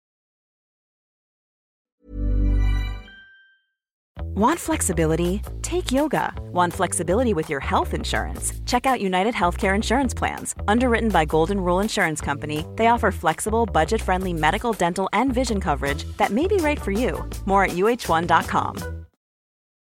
Want flexibility? Take yoga. Want flexibility with your health insurance? Check out United Healthcare Insurance Plans. Underwritten by Golden Rule Insurance Company, they offer flexible, budget-friendly medical, dental, and vision coverage that may be right for you. More at U H one dot com.